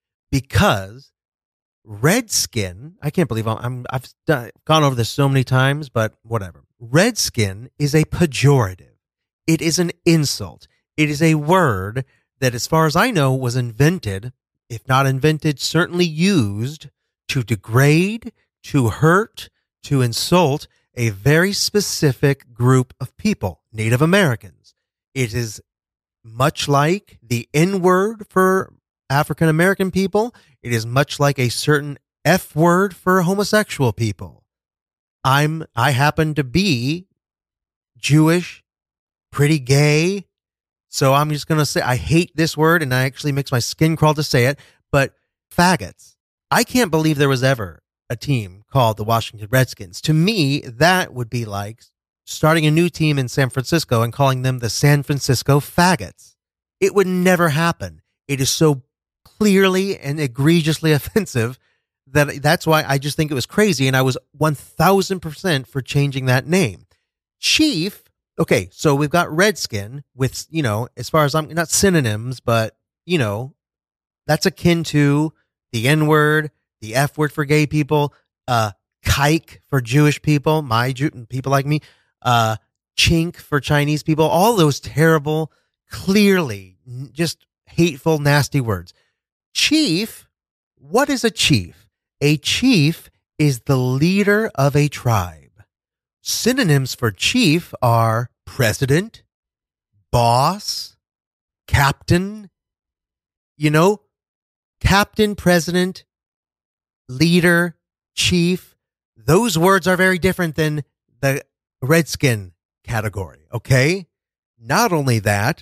because Redskin. I can't believe I'm, I'm I've done, gone over this so many times, but whatever. Redskin is a pejorative. It is an insult. It is a word that, as far as I know, was invented, if not invented, certainly used to degrade, to hurt, to insult a very specific group of people, Native Americans. It is much like the N-word for African American people. It is much like a certain F word for homosexual people. I'm I happen to be Jewish, pretty gay, so I'm just going to say I hate this word, and it actually makes my skin crawl to say it, but faggots. I can't believe there was ever a team called the Washington Redskins. To me, that would be like starting a new team in San Francisco and calling them the San Francisco Faggots. It would never happen. It is so clearly and egregiously offensive that that's why I just think it was crazy, and I was one thousand percent for changing that name. Chief, okay, so we've got Redskin with, you know, as far as I'm, not synonyms, but, you know, that's akin to the N-word, the F-word for gay people, uh, kike for Jewish people, my Jew, people like me, uh, chink for Chinese people, all those terrible, clearly just hateful, nasty words. Chief, what is a chief? A chief is the leader of a tribe. Synonyms for chief are president, boss, captain, you know, captain, president, leader, chief. Those words are very different than the Redskin category, okay? Not only that,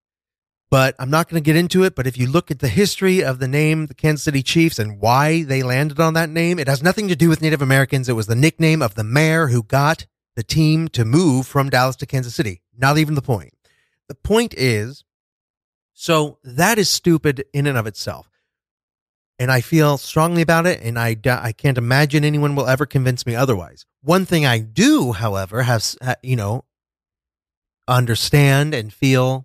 but I'm not going to get into it, but if you look at the history of the name, the Kansas City Chiefs, and why they landed on that name, it has nothing to do with Native Americans. It was the nickname of the mayor who got the team to move from Dallas to Kansas City. Not even the point. The point is, so that is stupid in and of itself. And I feel strongly about it, and I, I can't imagine anyone will ever convince me otherwise. One thing I do, however, have, you know, understand and feel,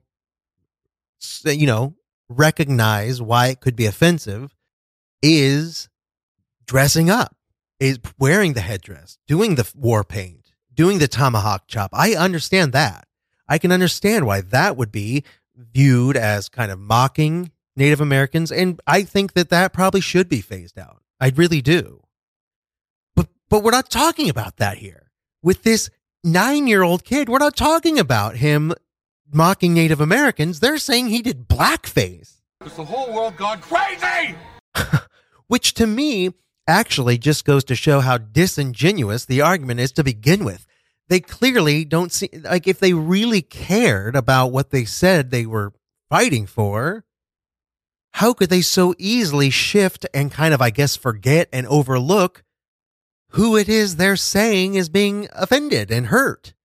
you know, recognize why it could be offensive is dressing up, is wearing the headdress, doing the war paint, doing the tomahawk chop. I understand that. I can understand why that would be viewed as kind of mocking Native Americans, and I think that that probably should be phased out. I really do. But but we're not talking about that here. With this nine-year-old kid, we're not talking about him mocking Native Americans. They're saying he did blackface. Has the whole world gone crazy? Which to me actually just goes to show how disingenuous the argument is to begin with. They clearly don't see, like, if they really cared about what they said they were fighting for, how could they so easily shift and kind of, I guess, forget and overlook who it is they're saying is being offended and hurt?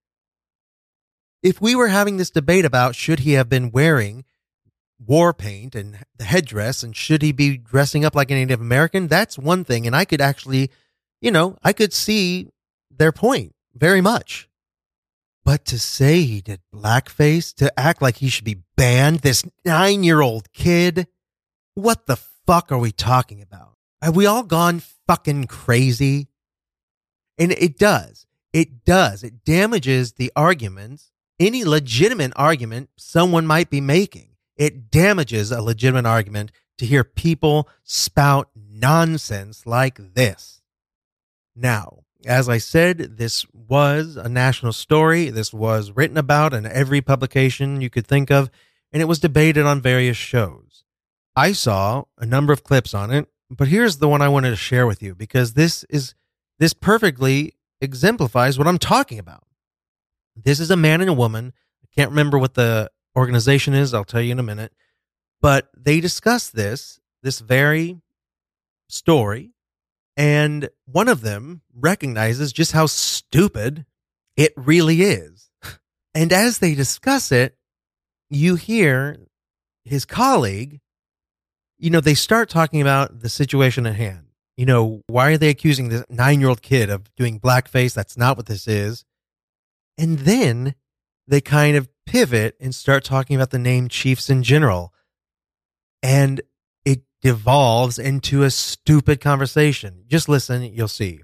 If we were having this debate about should he have been wearing war paint and the headdress and should he be dressing up like a Native American, that's one thing. And I could actually, you know, I could see their point very much. But to say he did blackface, to act like he should be banned, this nine-year-old kid, what the fuck are we talking about? Have we all gone fucking crazy? And it does. It does. It damages the arguments, any legitimate argument someone might be making. It damages a legitimate argument to hear people spout nonsense like this. Now, as I said, this was a national story. This was written about in every publication you could think of, and it was debated on various shows. I saw a number of clips on it, but here's the one I wanted to share with you because this is this perfectly exemplifies what I'm talking about. This is a man and a woman. I can't remember what the organization is. I'll tell you in a minute. But they discuss this this very story, and one of them recognizes just how stupid it really is. And as they discuss it, you hear his colleague, you know, they start talking about the situation at hand. You know, why are they accusing this nine-year-old kid of doing blackface? That's not what this is. And then they kind of pivot and start talking about the name Chiefs in general. And it devolves into a stupid conversation. Just listen, you'll see.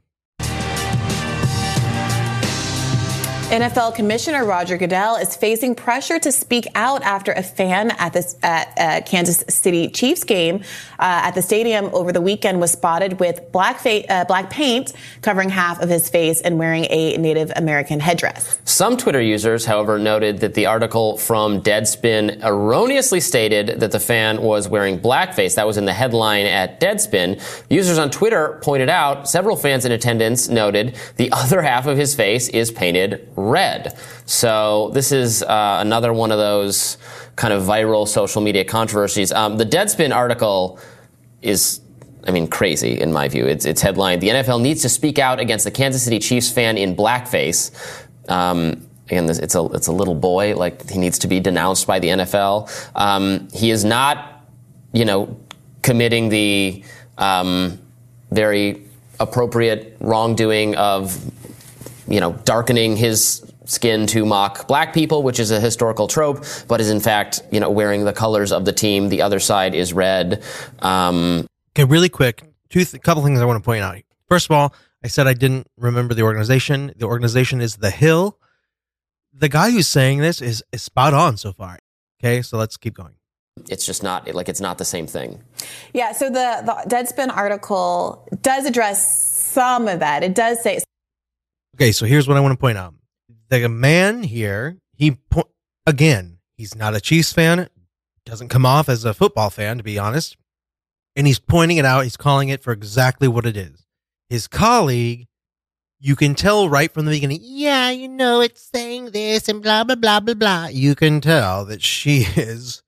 N F L Commissioner Roger Goodell is facing pressure to speak out after a fan at this at uh, Kansas City Chiefs game uh, at the stadium over the weekend was spotted with black fa- uh, black paint covering half of his face and wearing a Native American headdress. Some Twitter users, however, noted that the article from Deadspin erroneously stated that the fan was wearing blackface. That was in the headline at Deadspin. Users on Twitter pointed out several fans in attendance noted the other half of his face is painted red. So this is uh, another one of those kind of viral social media controversies. Um, the Deadspin article is, I mean, crazy in my view. It's, it's headlined, "The N F L needs to speak out against the Kansas City Chiefs fan in blackface." Um, again, this, it's a it's a little boy. Like, he needs to be denounced by the N F L. Um, he is not, you know, committing the um, very appropriate wrongdoing of, you know, darkening his skin to mock black people, which is a historical trope, but is in fact, you know, wearing the colors of the team. The other side is red. Um, okay, really quick, two th- couple things I want to point out. First of all, I said I didn't remember the organization. The organization is The Hill. The guy who's saying this is, is spot on so far. Okay, so let's keep going. It's just not, like, it's not the same thing. Yeah, so the, the Deadspin article does address some of that. It does say... Okay, so here's what I want to point out. The man here, he po- again, he's not a Chiefs fan, doesn't come off as a football fan, to be honest, and he's pointing it out, he's calling it for exactly what it is. His colleague, you can tell right from the beginning, yeah, you know, it's saying this and blah, blah, blah, blah, blah. You can tell that she is,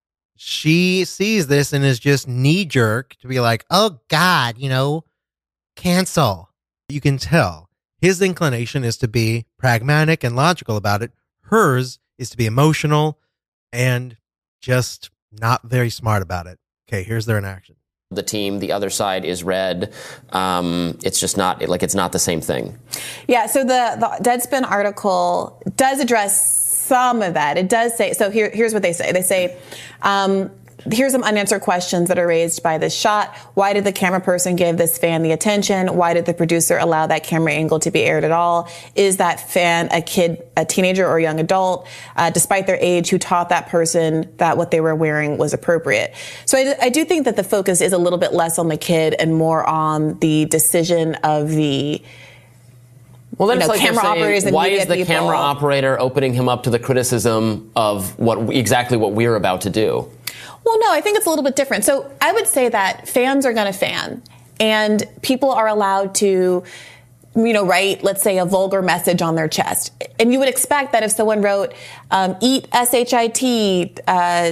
she sees this and is just knee-jerk to be like, oh, God, you know, cancel. You can tell. His inclination is to be pragmatic and logical about it. Hers is to be emotional and just not very smart about it. Okay, here's their inaction. The team, the other side is red. Um, it's just not, like, it's not the same thing. Yeah, so the, the Deadspin article does address some of that. It does say, so here, here's what they say. They say, um, here's some unanswered questions that are raised by this shot. Why did the camera person give this fan the attention? Why did the producer allow that camera angle to be aired at all? Is that fan a kid, a teenager or a young adult, uh, despite their age, who taught that person that what they were wearing was appropriate? So I, I do think that the focus is a little bit less on the kid and more on the decision of the Well, then you know, it's like camera saying, operators and why media is the people. camera operator opening him up to the criticism of what exactly what we're about to do? Well, no, I think it's a little bit different. So I would say that fans are going to fan, and people are allowed to, you know, write, let's say, a vulgar message on their chest. And you would expect that if someone wrote, um, eat S H I T, uh,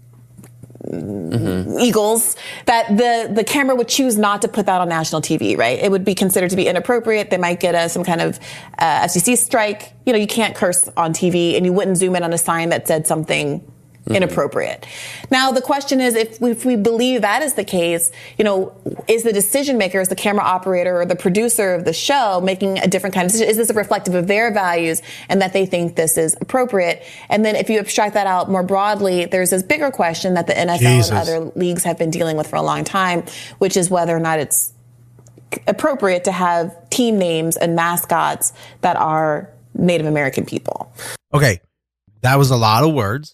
Mm-hmm. Eagles, that the, the camera would choose not to put that on national T V, right? It would be considered to be inappropriate. They might get a, some kind of uh, F C C strike. You know, you can't curse on T V, and you wouldn't zoom in on a sign that said something mm-hmm. inappropriate. Now, the question is, if we, if we believe that is the case, you know, is the decision maker, is the camera operator or the producer of the show making a different kind of decision? Is this a reflective of their values and that they think this is appropriate? And then if you abstract that out more broadly, there's this bigger question that the N F L Jesus. and other leagues have been dealing with for a long time, which is whether or not it's appropriate to have team names and mascots that are Native American people. Okay, that was a lot of words.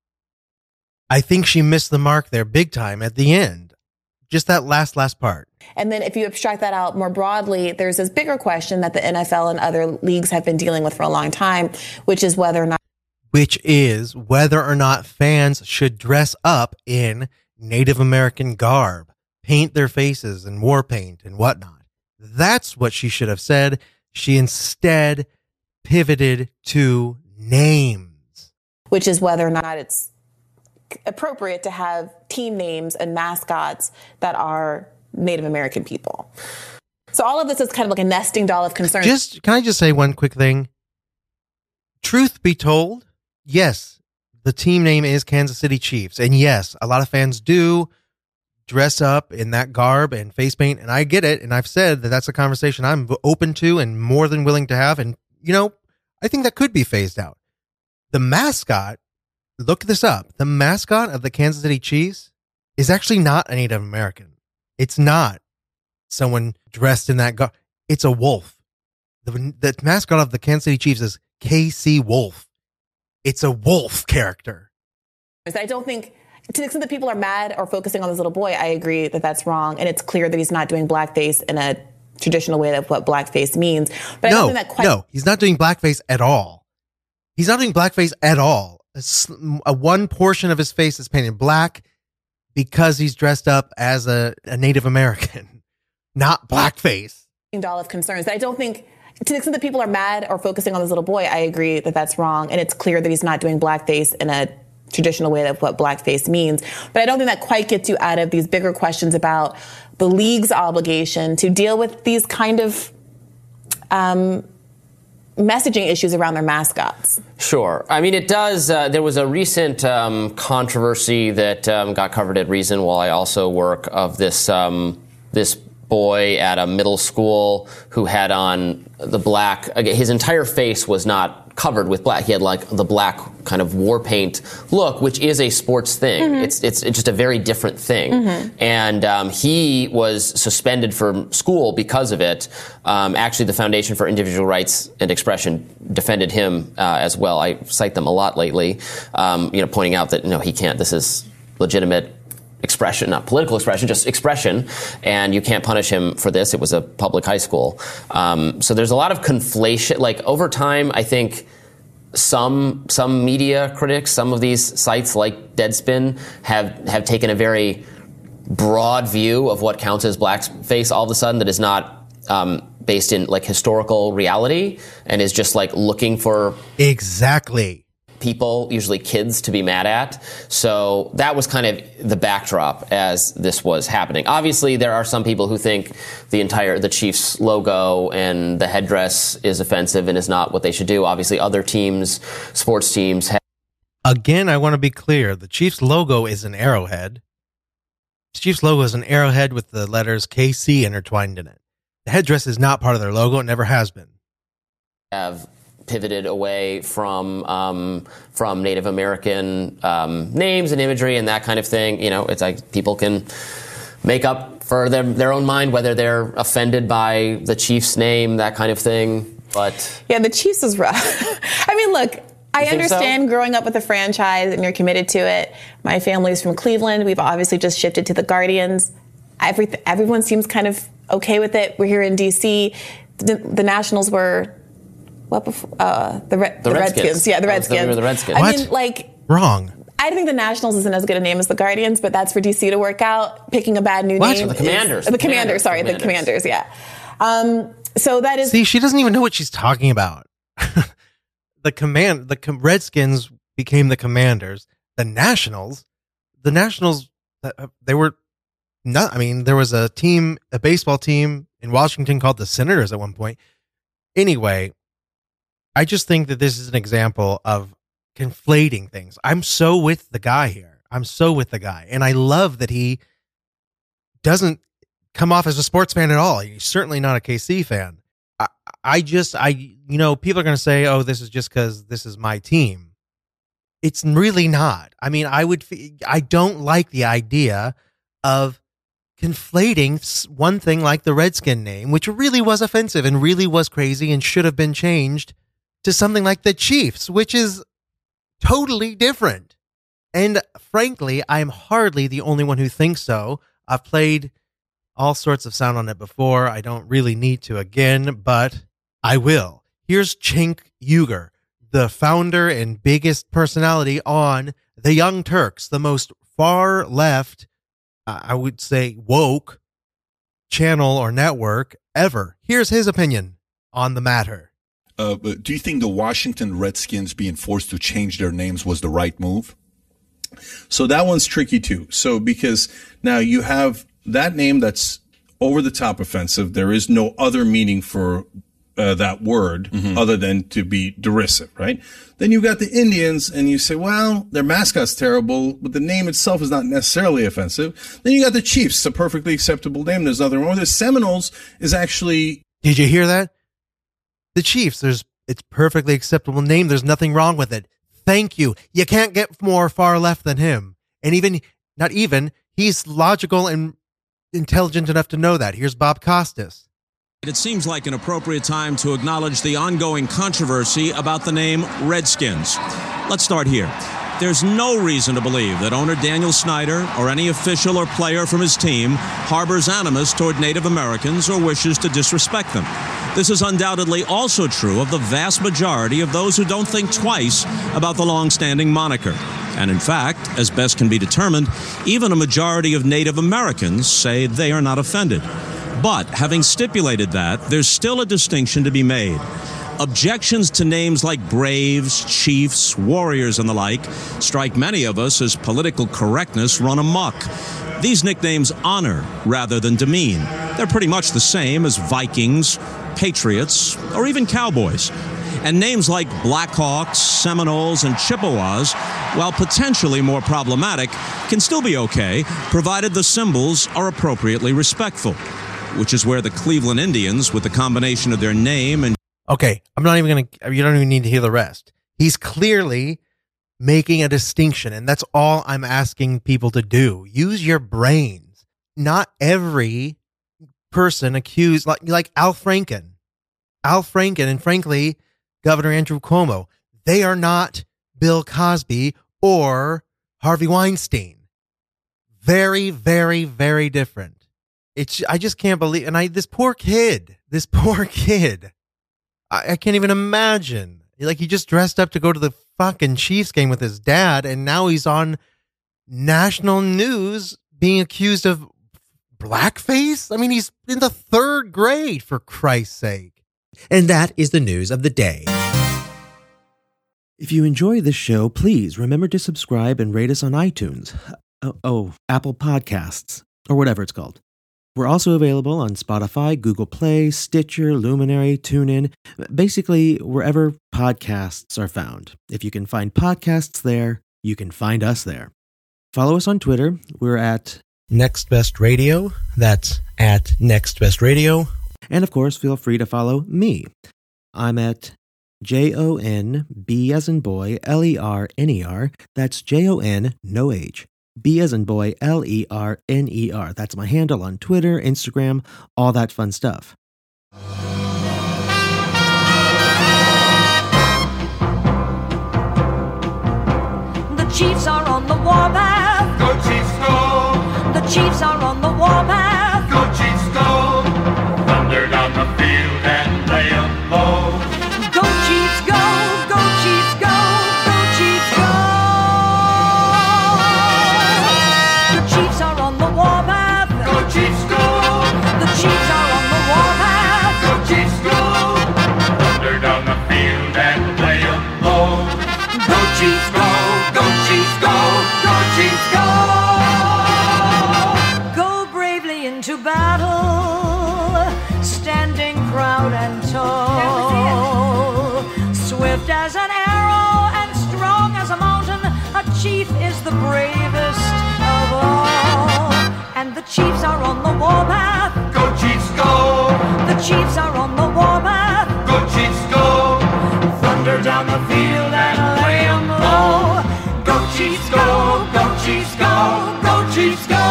I think she missed the mark there big time at the end. Just that last, last part. And then if you abstract that out more broadly, there's this bigger question that the N F L and other leagues have been dealing with for a long time, which is whether or not... Which is whether or not fans should dress up in Native American garb, paint their faces in war paint and whatnot. That's what she should have said. She instead pivoted to names. Which is whether or not it's appropriate to have team names and mascots that are Native American people. So all of this is kind of like a nesting doll of concerns. Just can I just say one quick thing? Truth be told, yes, the team name is Kansas City Chiefs, and yes, a lot of fans do dress up in that garb and face paint, and I get it, and I've said that that's a conversation I'm open to and more than willing to have, and you know, I think that could be phased out. The mascot, look this up, the mascot of the Kansas City Chiefs is actually not a Native American. It's not someone dressed in that garb. It's a wolf. The, the mascot of the Kansas City Chiefs is K C Wolf. It's a wolf character. I don't think, to the extent that people are mad or focusing on this little boy, I agree that that's wrong. And it's clear that he's not doing blackface in a traditional way of what blackface means. But no, I don't think that quite. No, he's not doing blackface at all. He's not doing blackface at all. A, a one portion of his face is painted black because he's dressed up as a, a Native American, not blackface. Doll of concerns. I don't think, to the extent that people are mad or focusing on this little boy, I agree that that's wrong. And it's clear that he's not doing blackface in a traditional way of what blackface means. But I don't think that quite gets you out of these bigger questions about the league's obligation to deal with these kind of um, messaging issues around their mascots. Sure. I mean, it does. Uh, there was a recent um, controversy that um, got covered at Reason while I also work of this um, this boy at a middle school who had on the black. His entire face was not covered with black. He had like the black kind of war paint look, which is a sports thing. Mm-hmm. It's, it's it's just a very different thing. Mm-hmm. And um, he was suspended from school because of it. Um, actually, the Foundation for Individual Rights and Expression defended him uh, as well. I cite them a lot lately, um, you know, pointing out that no, he can't. This is legitimate expression, not political expression, just expression, and you can't punish him for this. It was a public high school. Um, so there's a lot of conflation. Like, over time, I think some some media critics, some of these sites like Deadspin have, have taken a very broad view of what counts as blackface all of a sudden that is not um, based in, like, historical reality and is just, like, looking for... Exactly. people, usually kids, to be mad at. So that was kind of the backdrop as this was happening. Obviously, there are some people who think the entire, the Chiefs logo and the headdress is offensive and is not what they should do. Obviously, other teams, sports teams have. Again, I want to be clear. The Chiefs logo is an arrowhead. The Chiefs logo is an arrowhead with the letters K C intertwined in it. The headdress is not part of their logo. It never has been. Have pivoted away from um, from Native American um, names and imagery and that kind of thing. You know, it's like people can make up for their, their own mind whether they're offended by the Chiefs name, that kind of thing. But yeah, the Chiefs is rough. I mean, look, I understand so? growing up with a franchise and you're committed to it. My family's from Cleveland. We've obviously just shifted to the Guardians. Every, everyone seems kind of okay with it. We're here in D C. The, the Nationals were... What before? Uh, the Re- the, the Redskins. Redskins. Yeah, the Redskins. The Redskins. I what? mean, like, wrong. I think the Nationals isn't as good a name as the Guardians, but that's for D C to work out. Picking a bad new what? name. The Commanders. Is, the, the Commanders. Sorry, the Commanders. The Commanders. Yeah. Um, so that is. See, she doesn't even know what she's talking about. the command, the com- Redskins became the Commanders. The Nationals, the Nationals, uh, they were not. I mean, there was a team, a baseball team in Washington called the Senators at one point. Anyway. I just think that this is an example of conflating things. I'm so with the guy here. I'm so with the guy. And I love that he doesn't come off as a sports fan at all. He's certainly not a K C fan. I, I just, I, you know, people are going to say, oh, this is just because this is my team. It's really not. I mean, I would, I don't like the idea of conflating one thing like the Redskin name, which really was offensive and really was crazy and should have been changed, to something like the Chiefs, which is totally different. And frankly, I'm hardly the only one who thinks so. I've played all sorts of sound on it before. I don't really need to again, but I will. Here's Cenk Uygur, the founder and biggest personality on the Young Turks, the most far left, uh, I would say woke channel or network ever. Here's his opinion on the matter. Uh, but do you think the Washington Redskins being forced to change their names was the right move? So that one's tricky too. So because now you have that name that's over the top offensive. There is no other meaning for uh, that word mm-hmm. other than to be derisive, right? Then you've got the Indians and you say, well, their mascot's terrible, but the name itself is not necessarily offensive. Then you got the Chiefs, a perfectly acceptable name. There's nothing wrong with it. Seminoles is actually... Did you hear that? The Chiefs, there's it's perfectly acceptable name. There's nothing wrong with it. Thank you. You can't get more far left than him. And even, not even, he's logical and intelligent enough to know that. Here's Bob Costas. It seems like an appropriate time to acknowledge the ongoing controversy about the name Redskins. Let's start here. There's no reason to believe that owner Daniel Snyder or any official or player from his team harbors animus toward Native Americans or wishes to disrespect them. This is undoubtedly also true of the vast majority of those who don't think twice about the long-standing moniker. And in fact, as best can be determined, even a majority of Native Americans say they are not offended. But having stipulated that, there's still a distinction to be made. Objections to names like Braves, Chiefs, Warriors, and the like strike many of us as political correctness run amok. These nicknames honor rather than demean. They're pretty much the same as Vikings, Patriots, or even Cowboys. And names like Blackhawks, Seminoles, and Chippewas, while potentially more problematic, can still be okay, provided the symbols are appropriately respectful, which is where the Cleveland Indians, with the combination of their name and... Okay, I'm not even going to... You don't even need to hear the rest. He's clearly making a distinction, and that's all I'm asking people to do. Use your brains. Not every person accused... Like, like Al Franken. Al Franken, and frankly... Governor Andrew Cuomo, they are not Bill Cosby or Harvey Weinstein. Very, very, very different. It's, I just can't believe, and I, this poor kid, this poor kid, I, I can't even imagine. Like, he just dressed up to go to the fucking Chiefs game with his dad, and now he's on national news being accused of blackface? I mean, he's in the third grade, for Christ's sake. And that is the news of the day. If you enjoy this show, please remember to subscribe and rate us on iTunes. Oh, oh, Apple Podcasts, or whatever it's called. We're also available on Spotify, Google Play, Stitcher, Luminary, TuneIn, basically wherever podcasts are found. If you can find podcasts there, you can find us there. Follow us on Twitter. We're at Next Best Radio. That's at Next Best Radio. And of course, feel free to follow me. I'm at J O N B as in boy, L E R N E R. That's J O N, no H. B as in boy, L E R N E R. That's my handle on Twitter, Instagram, all that fun stuff. The Chiefs are on the warpath. Go Chiefs, go. The Chiefs are on the warpath. Go Chiefs, go. Thunder down the field and lay 'em low. Go Chiefs, go. Go Chiefs, go. Go Chiefs, go. The Chiefs are on the warpath. Go Chiefs, go. The Chiefs are on the warpath. Go Chiefs, go. Thunder down the field and lay 'em low. Go Chiefs, go. Go Chiefs, go. Go Chiefs, go. Go bravely into battle, standing proud and tall. Swift as an arrow and strong as a mountain, a chief is the bravest of all. And the Chiefs are on the warpath. Go Chiefs, go. The Chiefs are on the warpath. Go Chiefs, go. Thunder down the field and lay 'em low. Go Chiefs, go. Go Chiefs, go. Go Chiefs, go.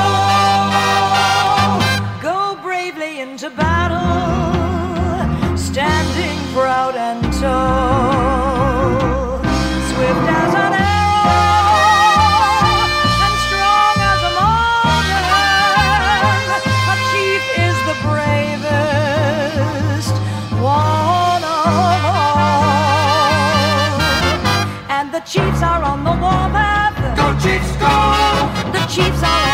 Go bravely into battle, standing proud and tall. Swift as an arrow and strong as a mountain, a chief is the bravest one of all. And the Chiefs are on the warpath. Go Chiefs, go. The Chiefs are